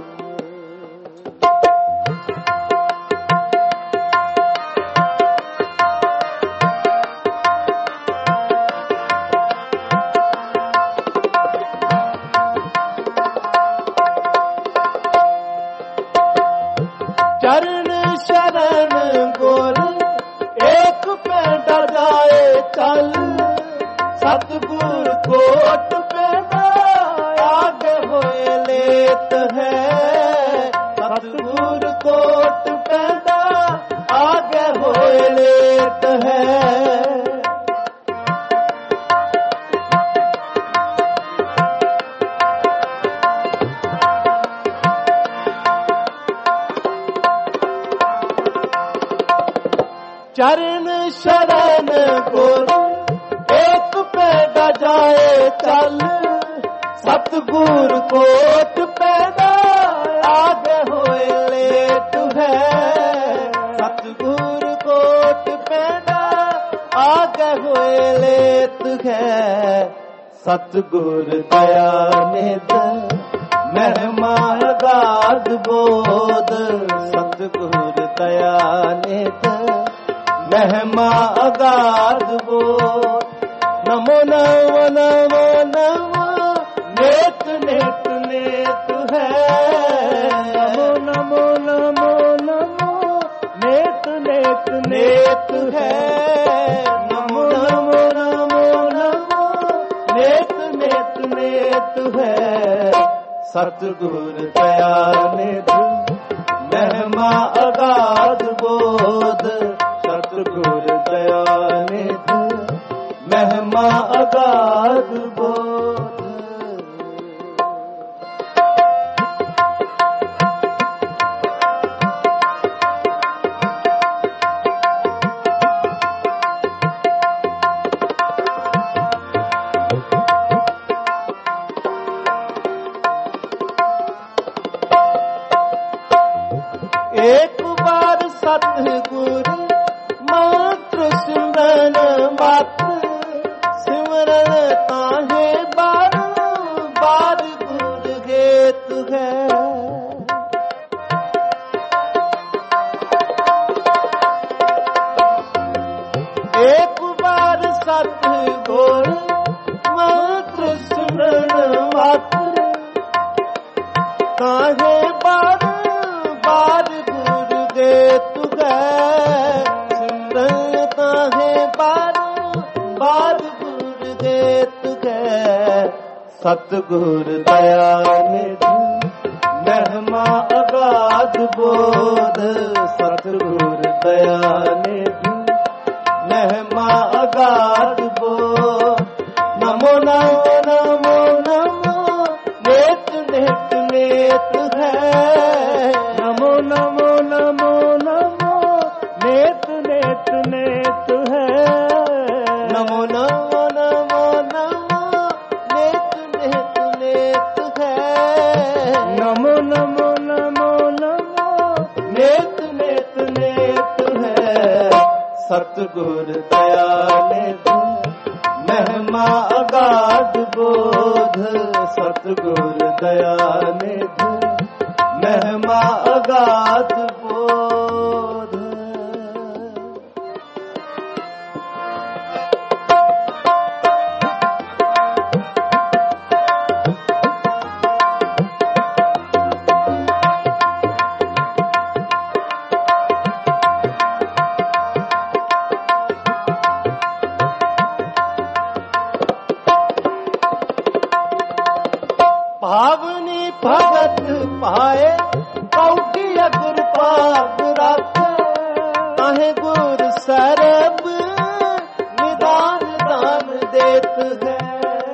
ਚਰਨ ਸ਼ਰਨ ਗੁਰ ਏਕ ਪੈਂਡਾ ਜਾਏ ਚੱਲ ਸਤਿਗੁਰ ਕੋਟ ਪੈਂਡਾ ਆਗੇ ਹੋਏ ਲੇਤ ਹੈ ਸਤਿਗੁਰ ਕੋਟ ਪੈਂਡਾ ਆਗੇ ਹੋਏ ਲੇਤ ਹੈ। ਚਰਨ ਸ਼ਰਨ ਗੁਰ ਏਕ ਪੈਂਡਾ ਜਾਏ ਚੱਲ ਸਤਿਗੁਰ ਕੋਟ ਪੈਂਡਾ ਆਗੇ ਹੋਏ ਲੇਟ ਹੈ ਸਤਿਗੁਰ ਕੋਟ ਪੈਂਡਾ ਆਗੇ ਹੋਏ ਲੇਟ ਹੈ। ਸਤਿਗੁਰ ਦਇਆ ਨਿਧ ਮਹਿਮਾ ਅਗਾਧ ਬੋਧ ਸਤਿਗੁਰ ਦਇਆ ਨਿਧ ਮਹਿਮਾ ਅਗਾਧ ਬੋਧ। ਨਮੋ ਨਮੋ ਨਮੋ ਨਮੋ ਨੇਤ ਨੇਤ ਨੇਤ ਹੈ ਨਮੋ ਨਮੋ ਨਮੋ ਨਮੋ ਨੇਤ ਨੇਤ ਨੇਤ ਹੈ ਨਮੋ ਨਮੋ ਨਮੋ ਨਮੋ ਨੇਤ ਨੇਤ ਨੇਤ ਹੈ। ਸਤਿਗੁਰ ਦਇਆ ਨਿਧ ਮਹਿਮਾ ਅਗਾਧ ਬੋਧ ਸਤਿਗੁਰ ਦਇਆ ਨਿਧ ਮਹਿਮਾ ਅਗਾਧ ਬੋਧ। ਏਕ ਵਾਰ ਸਤਿਗੁਰ ਮਾਤ੍ਰ ਸਿਮਰਨ ਮਾਤ੍ਰ ਸਿਮਰਨ ਤਾਹੇ ਬਾਰ ਬਾਰ ਗੁਰ ਗੇਤ ਹੈ। ਏਕ ਵਾਰ ਸਤਿਗੁਰ ਮਾਤ੍ਰ ਸਿਮਰਨ ਮਾਤ੍ਰ ਤਾਹੇ ਬਾਰ ਬਾਰ ਗੁਰ ਗੇਤ ਹੈ। ਸਿਮਰਨ ਤਾਹੇ ਬਾਰ ਬਾਰ ਗੁਰ ਗੇਤ ਹੈ। ਸਤਿਗੁਰ ਦਇਆ ਨਿਧ ਮਹਿਮਾ ਅਗਾਧ ਬੋਧ ਸਤਿਗੁਰ ਦਇਆ ਨਿਧ ਮਹਿਮਾ ਅਗਾਧ ਬੋਧ। ਨਮੋ ਨਮੋ ਨਮੋ ਨਮੋ ਨੇਤ ਨੇਤ ਨੇਤ ਹੈ ਨਮੋ ਨਮੋ ਨਮੋ ਨਮੋ ਨੇਤ ਨੇਤ ਨੇਤ ਹੈ ਨਮੋ ਨਮੋ ਨਮੋ ਨਮੋ ਨੇਤ ਨੇਤ ਨੇਤ ਹੈ ਨਮੋ ਨਮੋ ਨਮੋ ਨਮੋ ਨੇਤ ਨੇਤ ਨੇਤ ਹੈ। ਸਤਿਗੁਰ ਦਇਆ ਨਿਧ ਮਹਿਮਾ ਅਗਾਧ ਬੋਧ ਸਤਿਗੁਰ ਦਇਆ ਨਿਧ ਮਹਿਮਾ ਅਗਾਧ ਬੋਧ। ਭਾਵਨੀ ਭਗਤ ਪਾਏ ਕੌਟੀ ਅਗੁਰ ਪਾਪ ਰੱਖ ਤਾਹੇ ਗੁਰ ਸਰਬ ਨਿਦਾਨ ਦਾਨ ਦੇਤ ਹੈ।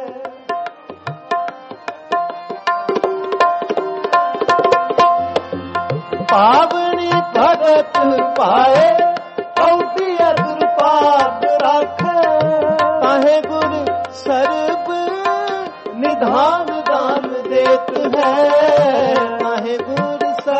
ਭਾਵਨੀ ਭਗਤ ਪਾਏ ਕੌਟੀ ਅਗੁਰ ਪਾਪ ਰੱਖ ਤਾਹੇ ਗੁਰ ਸਰਬ ਨਿਦਾਨ ਦਾਨ ਦੇਤ ਹੈ ਤਾਹੇ ਗੁਰ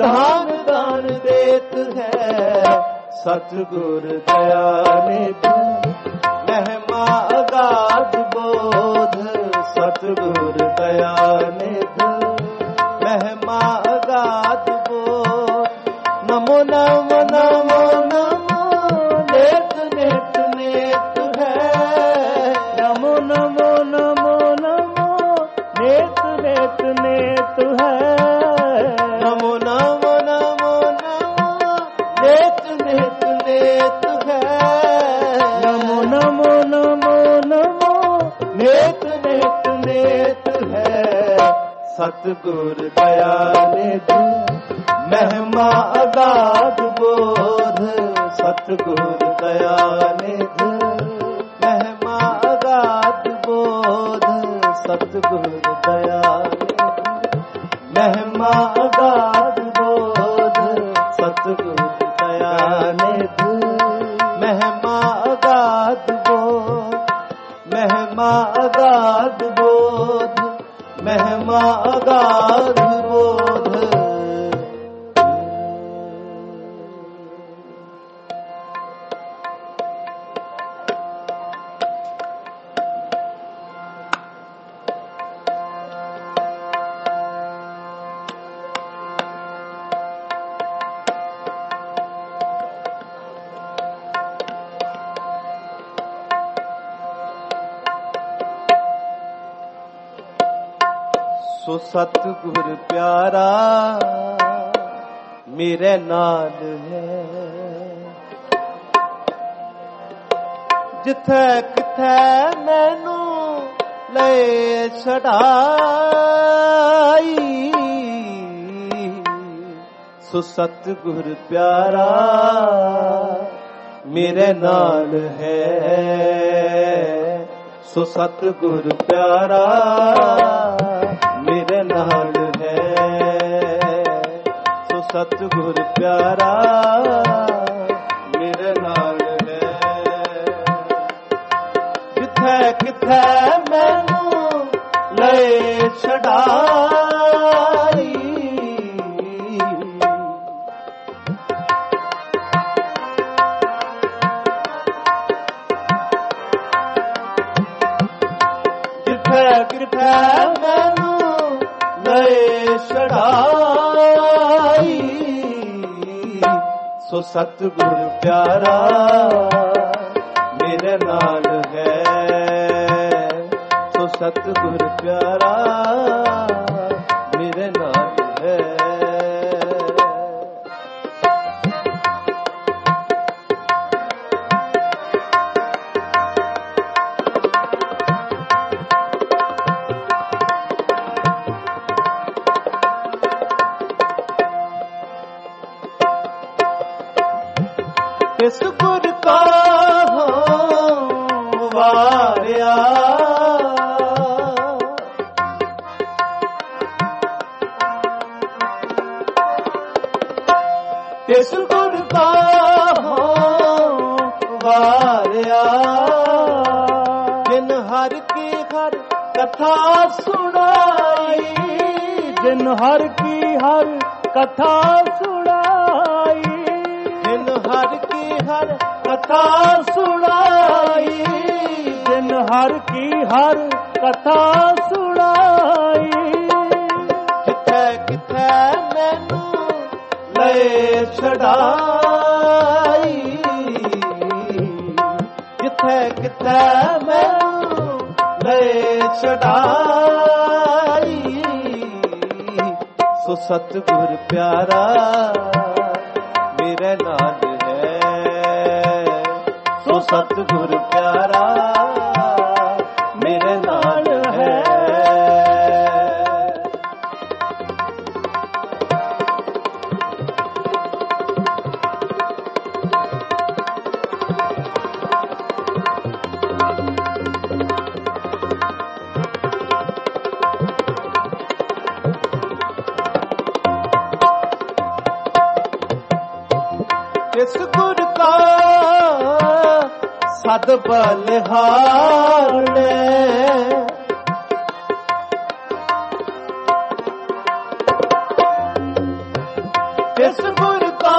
दान दान देत है सतगुर दया निध महिमा अगाध बोध सतगुर दया निध महिमा अगाध बोध नमो नमो नमो नमो नेत नेत नेत है नमो नमो नमो नमो नेत नेत नेत है नमो नमो नमो नमो नेत नेत नेत है नमो नमो नमो नमो नेत नेत नेत है सतगुर दया निध महिमा अगाध बोध सतगुर दया निध महिमा अगाध बोध सतगुर दया निध महिमा अगाध बोध सतगुर दया निध महिमा अगाध बोध महिमा अगाध बोध महिमा अगाध बोध सो सतगुर प्यारा मेरे नाल है जिथे किथे मैनू ले छड़ाई सो सतगुर प्यारा मेरे नाल है सो सतगुर प्यारा मेरे नाल है सो सतगुर प्यारा मेरे नाल है जिथे किथे मैनू ले छड़ाई जिथे किथे मैनू छड़ाई सो सतगुर प्यारा मेरे नाल है सो सतगुर प्यारा मेरे नाल है इस गुर का वारिया इस गुर का वारिया जिन हर की हर कथा सुनाई जिन हर की हर कथा सुनाई जिन हर की हर कथा सुनाई जिन हर की हर कथा सुनाई जिथे किथे मैनू ले छड़ाई जिथे किथे मैनू ले छड़ाई सो सतगुर प्यारा मेरे नाल है सो सतगुर प्यारा मेरे नाल है इस गुर का सद बलिहार ने तिस गुर का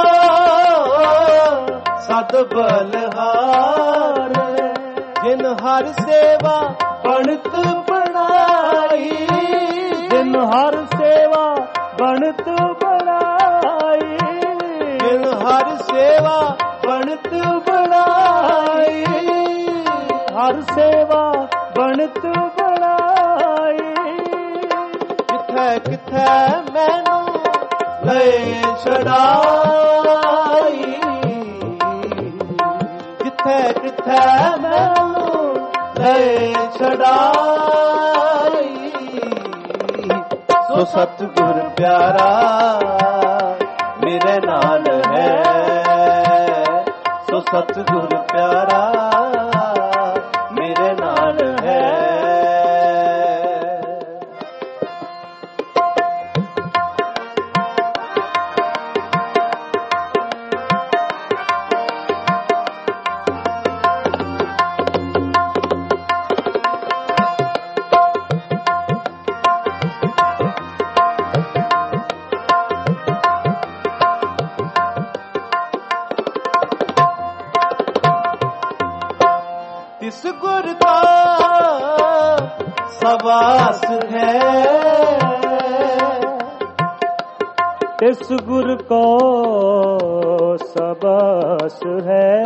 सद बलहार जिन हर सेवा बनत बनाई जिन हर सेवा बनत बनाई जिन हर सेवा बनत बनाई हर सेवा बनत बनाई किथे किथे मैनू ले छड़ाई किथे किथे मैनू ले छड़ाई सो सतगुर प्यारा मेरे नाल है सो सतगुर प्यारा मेरे नाल है तिस गुर का सवास है इस गुर को सबस है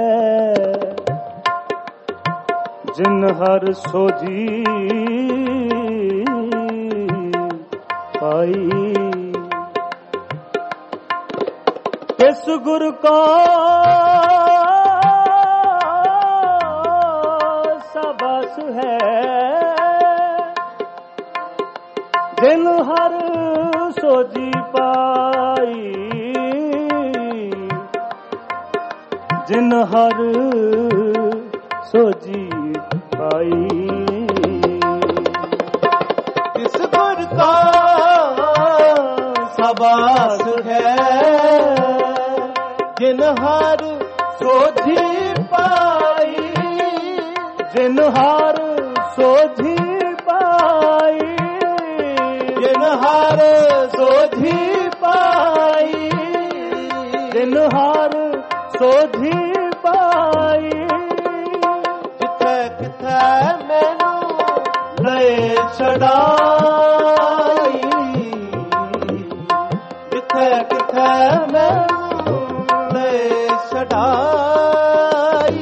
जिन हर सोझी पाई इस गुर को सबस है जिन हर सोझी पाई जिन हर सोझी पाई तिस गुर का सवास है जिन हर सोझी पाई जिन हर सोझी पाई जिन हर सोझी पाई जिन हर सोझी पाई किथे किथे मैनू ले छड़ाई किथे किथे मैनू ले छड़ाई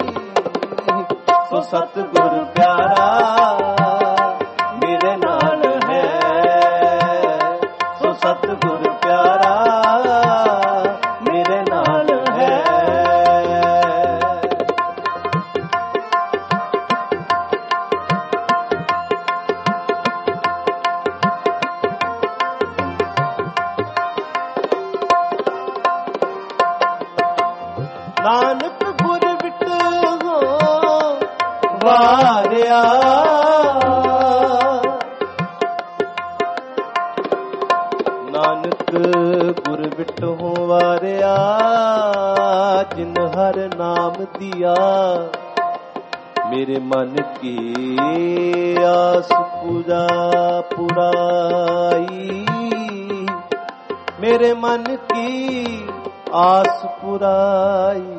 सो सतगुर प्यारा मेरे नाल है सो सतगुर प्यारा मेरे नाल है नानक गुर बिट हो वारिया नानक गुर बिट हो वारिया जिन हर नाम दिया मेरे मन की आस पूरा पुराई मेरे मन की आस पुराई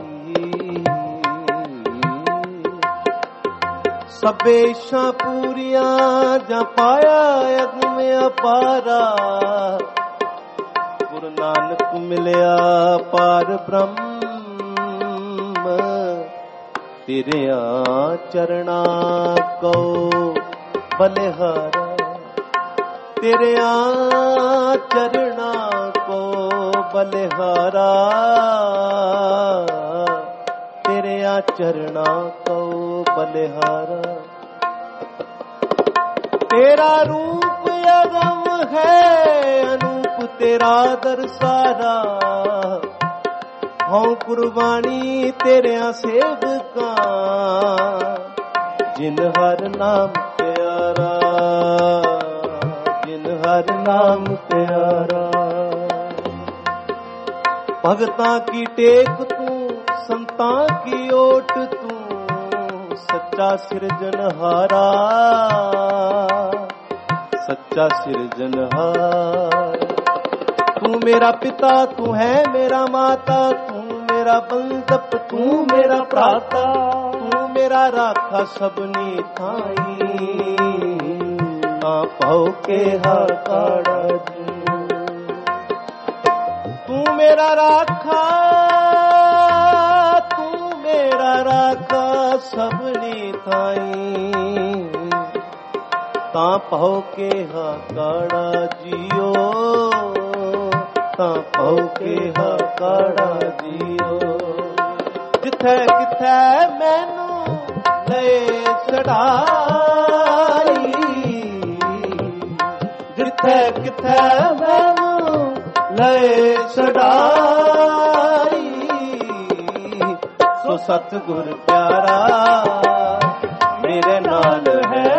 सबेशा पूरिया जा पाया अग्न में अपारा गुरु नानक मिलिया पार ब्रह्म तेरे चरणा को बलिहारा तेरे चरणा को बलिहारा तेरे चरणा को बलिहारा तेरा रूप अगम है अनूप तेरा दरसारा हूँ कुर्बानी तेरे सेवका जिन हर नाम प्यारा जिन हर नाम प्यारा भगतां की टेक तू संतां की ओट तू सच्चा सिरजनहारा सच्चा सिरजनहार तू तू मेरा पिता तू है मेरा माता, तू मेरा बंदप तू मेरा प्राता, तू मेरा राखा सबनी थाई, पाओ के हाकाड़ा जी। तू मेरा राखा तू मेरा राखा सबनी थाई, ता पाओ के हाकाड़ा जियो, ता पाओ के हाकाड़ा जियो। जिथे किथे मैनू ले चढ़ाई, जिथे किथे मैनू ले चढ़ाई, सो सतगुर प्यारा मेरे नाल है,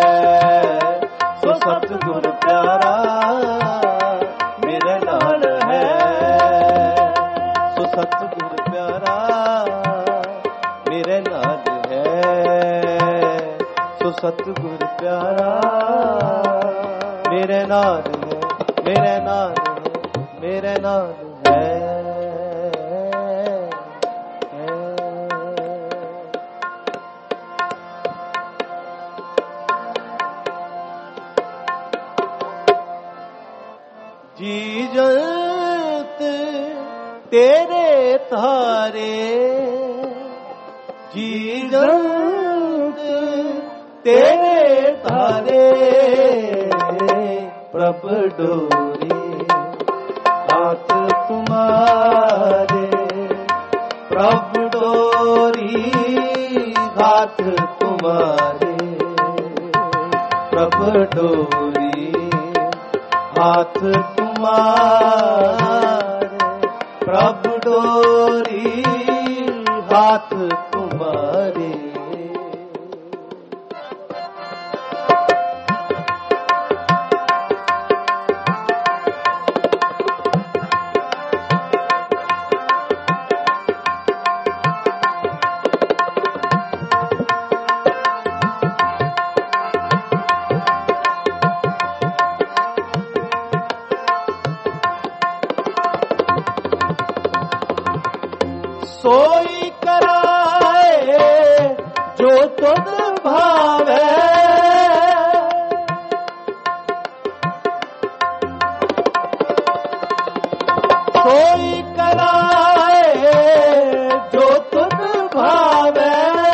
सो सतगुर प्यारा मेरे नाल है, सो सतगुर प्यारा मेरे नाल है, सो सतगुर प्यारा मेरे नाल है, मेरे नाल है, मेरे नाल है। जी जंत तेरे तारे, जी जंत तेरे तारे, प्रभ डोरी हाथ तुम्हारे, प्रभ डोरी हाथ तुम्हारे, प्रभ डोरी हाथ तुम्हारे, प्रभ डोरी हाथ तुम्हारे। सोई कराए जो तुद भावे, सोई कराए जो तुद भावे,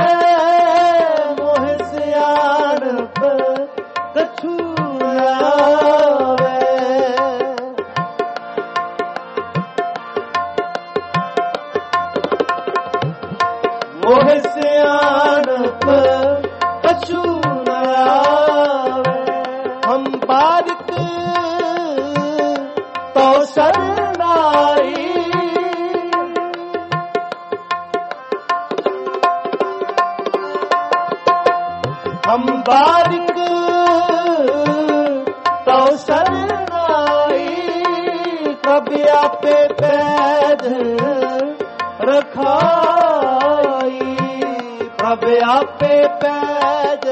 मोह सियाणप कछु आवे, मोह सियाणप कछु न आवे। हम बारिक तो शरणाई, हम बारिक तो शरणाई, कभी आपे पैद रखाई, प्रभ आपे पैद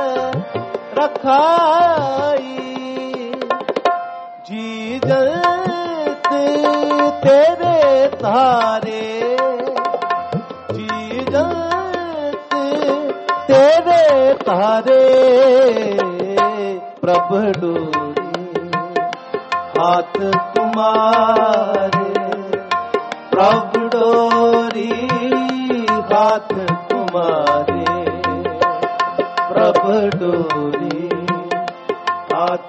रखाई। जी जंत तेरे तारे, जी जंत तेरे तारे, प्रभ डोरी हाथ तुम्हारे, प्रभ डोरी हाथ तुम्हारे, प्रभ डोरी हाथ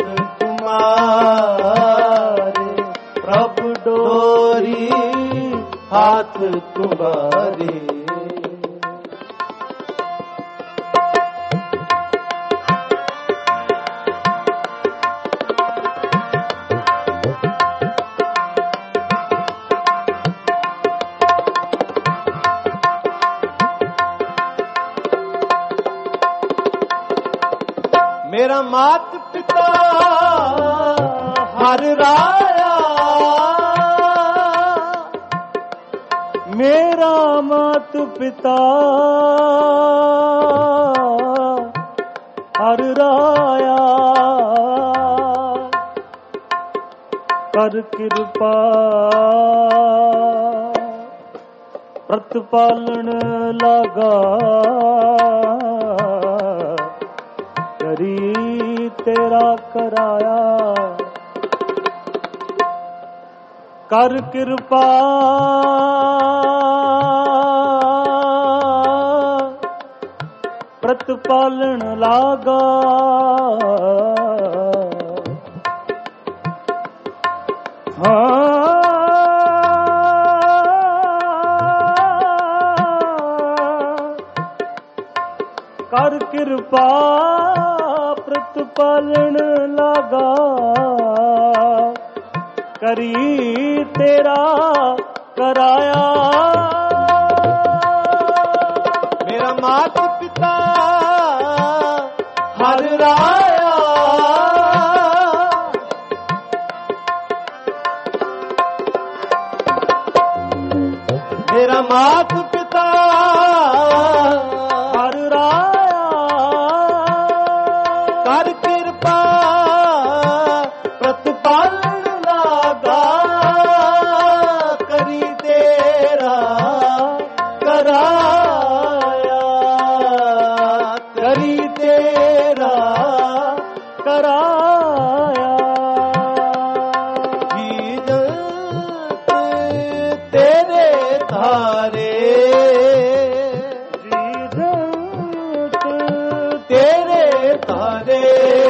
तुम्हारे, प्रभ डोरी हाथ तुम्हारे। मेरा मात पिता हर राया, मेरा मात पिता हर राया, ਕਰ ਕਿਰਪਾ ਪ੍ਰਤਪਾਲਣ ਲਾਗਾ ਕਰੀ ਤੇਰਾ ਕਰਾਇਆ ਕਰ ਕਿਰਪਾ ਪ੍ਰਤਪਾਲਣ ਲਾਗਾ ਹਾਂ ਕਰ ਕਿਰਪਾ ਪ੍ਰਤਪਾਲਣ ਲਾਗਾ ਕਰੀ ਤੇਰਾ ਕਰਾਇਆ ਮੇਰਾ ਮਾਤ ਪਿਤਾ ਹਰ ਰਾਇਆ ਮੇਰਾ ਮਾਤ ਪਿਤਾ ਹਰ ਰਾਇਆ ਕਰ ਕਿਰਪਾ ਪ੍ਰਤਪਾਲਣ ਲਾਗਾ ਕਰੀ ਤੇਰਾ ਕਰਾਇਆ ਕਰੀ ਤੇਰਾ ਕਰਾਇਆ ਜੀ ਜੰਤ ਤੇਰੇ ਧਾਰੇ ਜੀ ਜੰਤ ਤੇਰੇ ਧਾਰੇ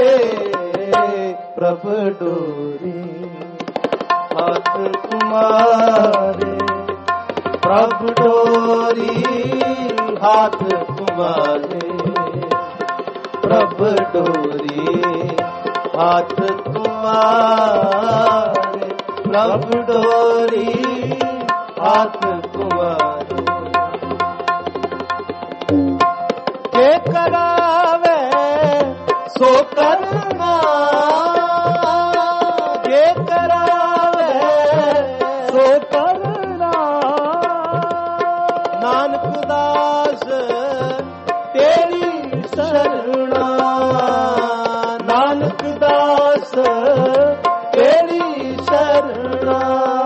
ਪ੍ਰਭ ਡੋਰੀ ਹੱਥ ਤੁਮਾਰੇ ਪ੍ਰਭ ਡੋਰੀ ਹੱਥ ਤੁਮਾਰੇ ਪ੍ਰਭ ਡੋਰੀ ਹੱਥ ਤੁਮਾਰੇ ਪ੍ਰਭ ਡੋਰੀ ਹੱਥ ਤੁਮਾਰੇ ਜੇ ਕਰਾਵੇ ਸੋ ਕਰਨਾ ਜੇ ਕਰਾਵੇ ਸੋ ਕਰਨਾ ਨਾਨਕ ਦਾਸ ਤੇਰੀ ਸ਼ਰਣਾ ਨਾਨਕ ਦਾਸ ਤੇਰੀ ਸ਼ਰਣਾ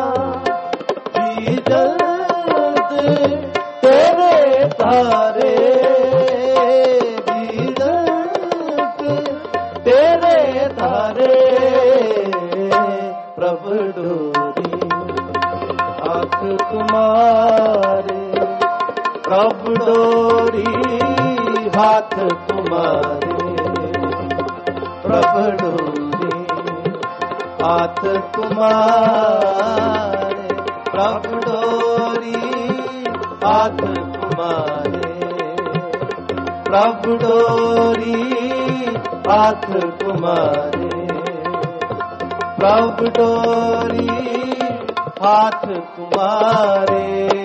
ਜੀ ਜੰਤ ਤੇਰੇ ਧਾਰੇ ਜੀ ਜੰਤ ਤੇਰੇ ਧਾਰੇ ਪ੍ਰਭ ਡੋਰੀ ਹੱਥ ਤੁਮਾਰੇ ਪ੍ਰਭ ਡੋਰੀ ਹੱਥ ਤੁਮਾਰੇ ਪ੍ਰਭ ਡੋਰੀ ਹੱਥ ਤੁਮਾਰੇ ਪ੍ਰਭ ਡੋਰੀ ਹੱਥ ਤੁਮਾਰੇ ਪ੍ਰਭ ਡੋਰੀ ਹੱਥ ਤੁਮਾਰੇ ਪ੍ਰਭ ਡੋਰੀ ਹੱਥ ਤੁਮਾਰੇ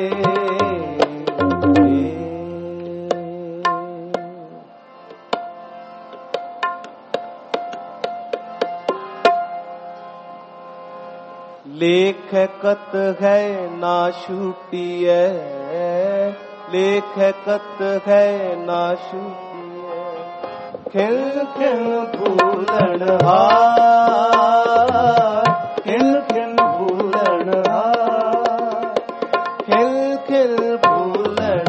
ਲੇਖ ਕਤ ਹੈ ਨਾ ਛੂਟੀਐ ਲੇਖ ਕਤ ਹੈ ਨਾ ਛੂਟੀਐ ਖਿਲ ਖਿਲ ਭੂਲਣ ਹਾਰ ਖਿਲ ਖਿਲ ਭੂਲਣ ਹਾਰ ਖਿਲ ਖਿਲ ਭੂਲਣ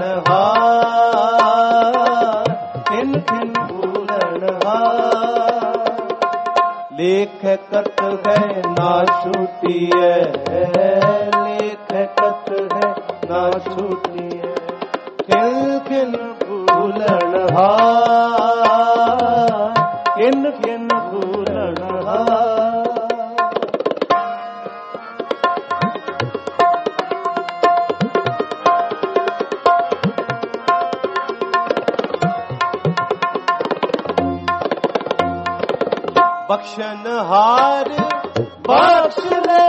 ਹਾਰ ਖਿਲ ਖਿਲ ਭੂਲਣ ਹਾਰ ਲੇਖ ਕਤ ਹੈ ਨਾ ਛੂਟੀਐ ਲੇਖ ਕਤ ਹੈ ਨਾ ਛੂਟੀਐ ਖਿਲ ਖਿਲ ਭੂਲਣ ਹਾਰ ਖਿਲ ਖਿਲ ਭੂਲਣ ਹਾਰ ਬਖਸ਼ਨ ਹਾਰ ਬਖਸ਼ ਲੈ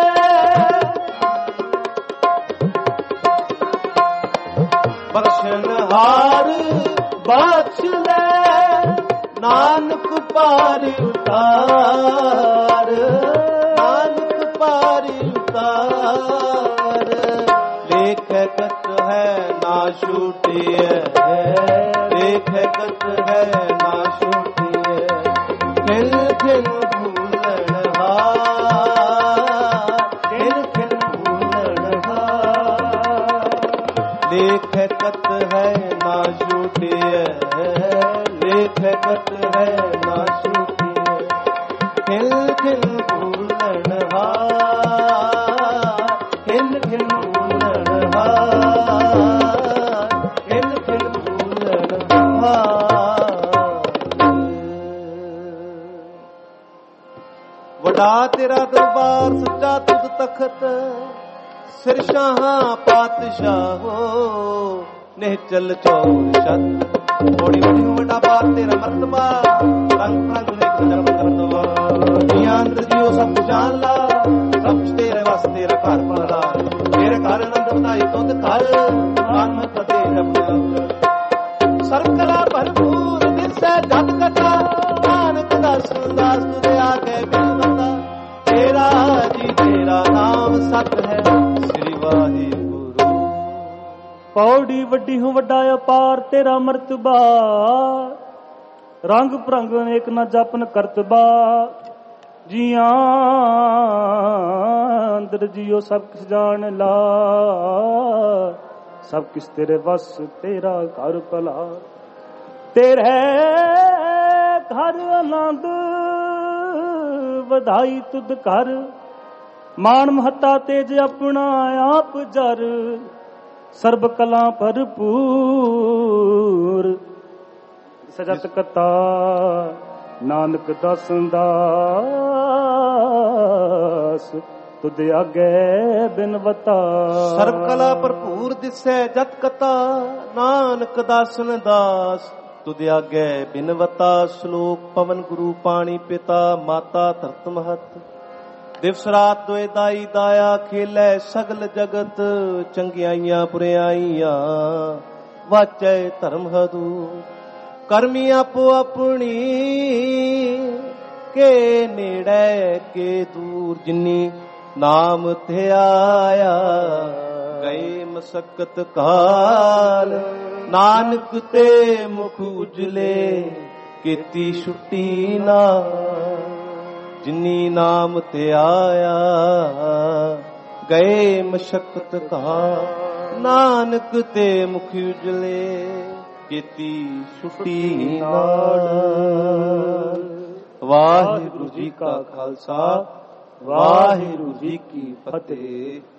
ਬਖਸ਼ਨ ਹਾਰ ਬਖਸ਼ ਲੈ ਨਾਨਕ ਪਾਰ ਉਤਾਰ ਨਾਨਕ ਪਾਰ ਉਤਾਰ ਲੇਖ ਕਤ ਹੈ ਨਾ ਛੂਟਿਐ ਲੇਖ ਕਤ ਹੈ ਨਾ ਛੂਟਿਐ ਖਿਲ ਖਿਲ ਭੂਲਣ ਹਾਰ लेख कत है ना छूटिए, लेख कत है ना छूटिए। खिल खिल फूलन हार, खिल खिल फूलन हार, खिल खिल फूलन हार। वड़ा तेरा दरबार सच्चा तुझ तखत, सिर शाहां पातशाहो निहचल चौर छत। बड़ी बड़ी वड्डा बात तेरा मर्तबा, रंग रंग लिख जप करतवा। जियां अंदर जियो सब कुछ जान ला, सब कुछ तेरे वास तेरा घर भला। तेरे घर आनंद बताई तुद घर, मान मत पते अपने सर्कला भरपूर दिसै जत कथा। नानक दास दास तुझे आगे बिलवता, तेरा जी तेरा नाम सत है श्री वाहिगुरु। पौड़ी वड्डी हूँ वड्डा अपार तेरा मर्तबा, रंग भरंग एक न जपन करतबा। जियां अंदर जियो सब किस जान ला, सब किस तेरे वस तेरा घर भला। तेरे घर आनंद ਵਧਾਈ ਤੁਧ ਕਰ, ਮਾਣ ਮਹੱਤਾ ਤੇਜ ਆਪਣਾ ਆਪ ਜਰ। ਸਰਬ ਕਲਾ ਭਰਪੂਰ ਸਜਤ ਕਤਾ, ਨਾਨਕ ਦਾਸਨ ਦਾਸ ਤੁਧ ਆਗੇ ਬਿਨਵਤਾ। ਸਰਬ ਕਲਾ ਭਰਪੂਰ ਦਿਸੈ ਜਤ ਕਤਾ, ਨਾਨਕ ਦਾਸਨ ਦਾਸ ਤੁਧ ਆਗੇ ਬਿਨਵਤਾ। ਸ਼ਲੋਕ ਪਵਨ ਗੁਰੂ ਪਾਣੀ ਪਿਤਾ, ਮਾਤਾ ਧਰਤ ਮਹਤ। ਦਿਵਸ ਰਾਤ ਦੋਇ ਦਾਈ ਦਾਇਆ, ਖੇਲੇ ਸਗਲ ਜਗਤ। ਚੰਗਿਆਈਆਂ ਬੁਰਿਆਈਆਂ ਵਾਚੈ ਧਰਮ ਹਦੂ। ਕਰਮੀ ਆਪੋ ਆਪਣੀ ਕੇ ਨੇੜੇ ਕੇ ਦੂਰ। ਜਿਨੀ ਨਾਮ ਧਿਆਇਆ ਗਏ ਮਸਕਤ ਕਾਲ। ਨਾਨਕ ਤੇ ਮੁਖ ਉਜਲੇ ਕੀਤੀ ਛੁੱਟੀ ਨਾ। ਜਿਨੀ ਨਾਮ ਧਿਆਇਆ ਗਏ ਮਸ਼ਕਤ ਕਾਲ। ਨਾਨਕ ਤੇ ਮੁਖ ਉਜਲੇ ਕੀਤੀ ਛੁੱਟੀ ਨਾੜ। ਵਾਹਿਗੁਰੂ ਜੀ ਕਾ ਖਾਲਸਾ, ਵਾਹਿਗੁਰੂ ਜੀ ਕੀ ਫਤਿਹ।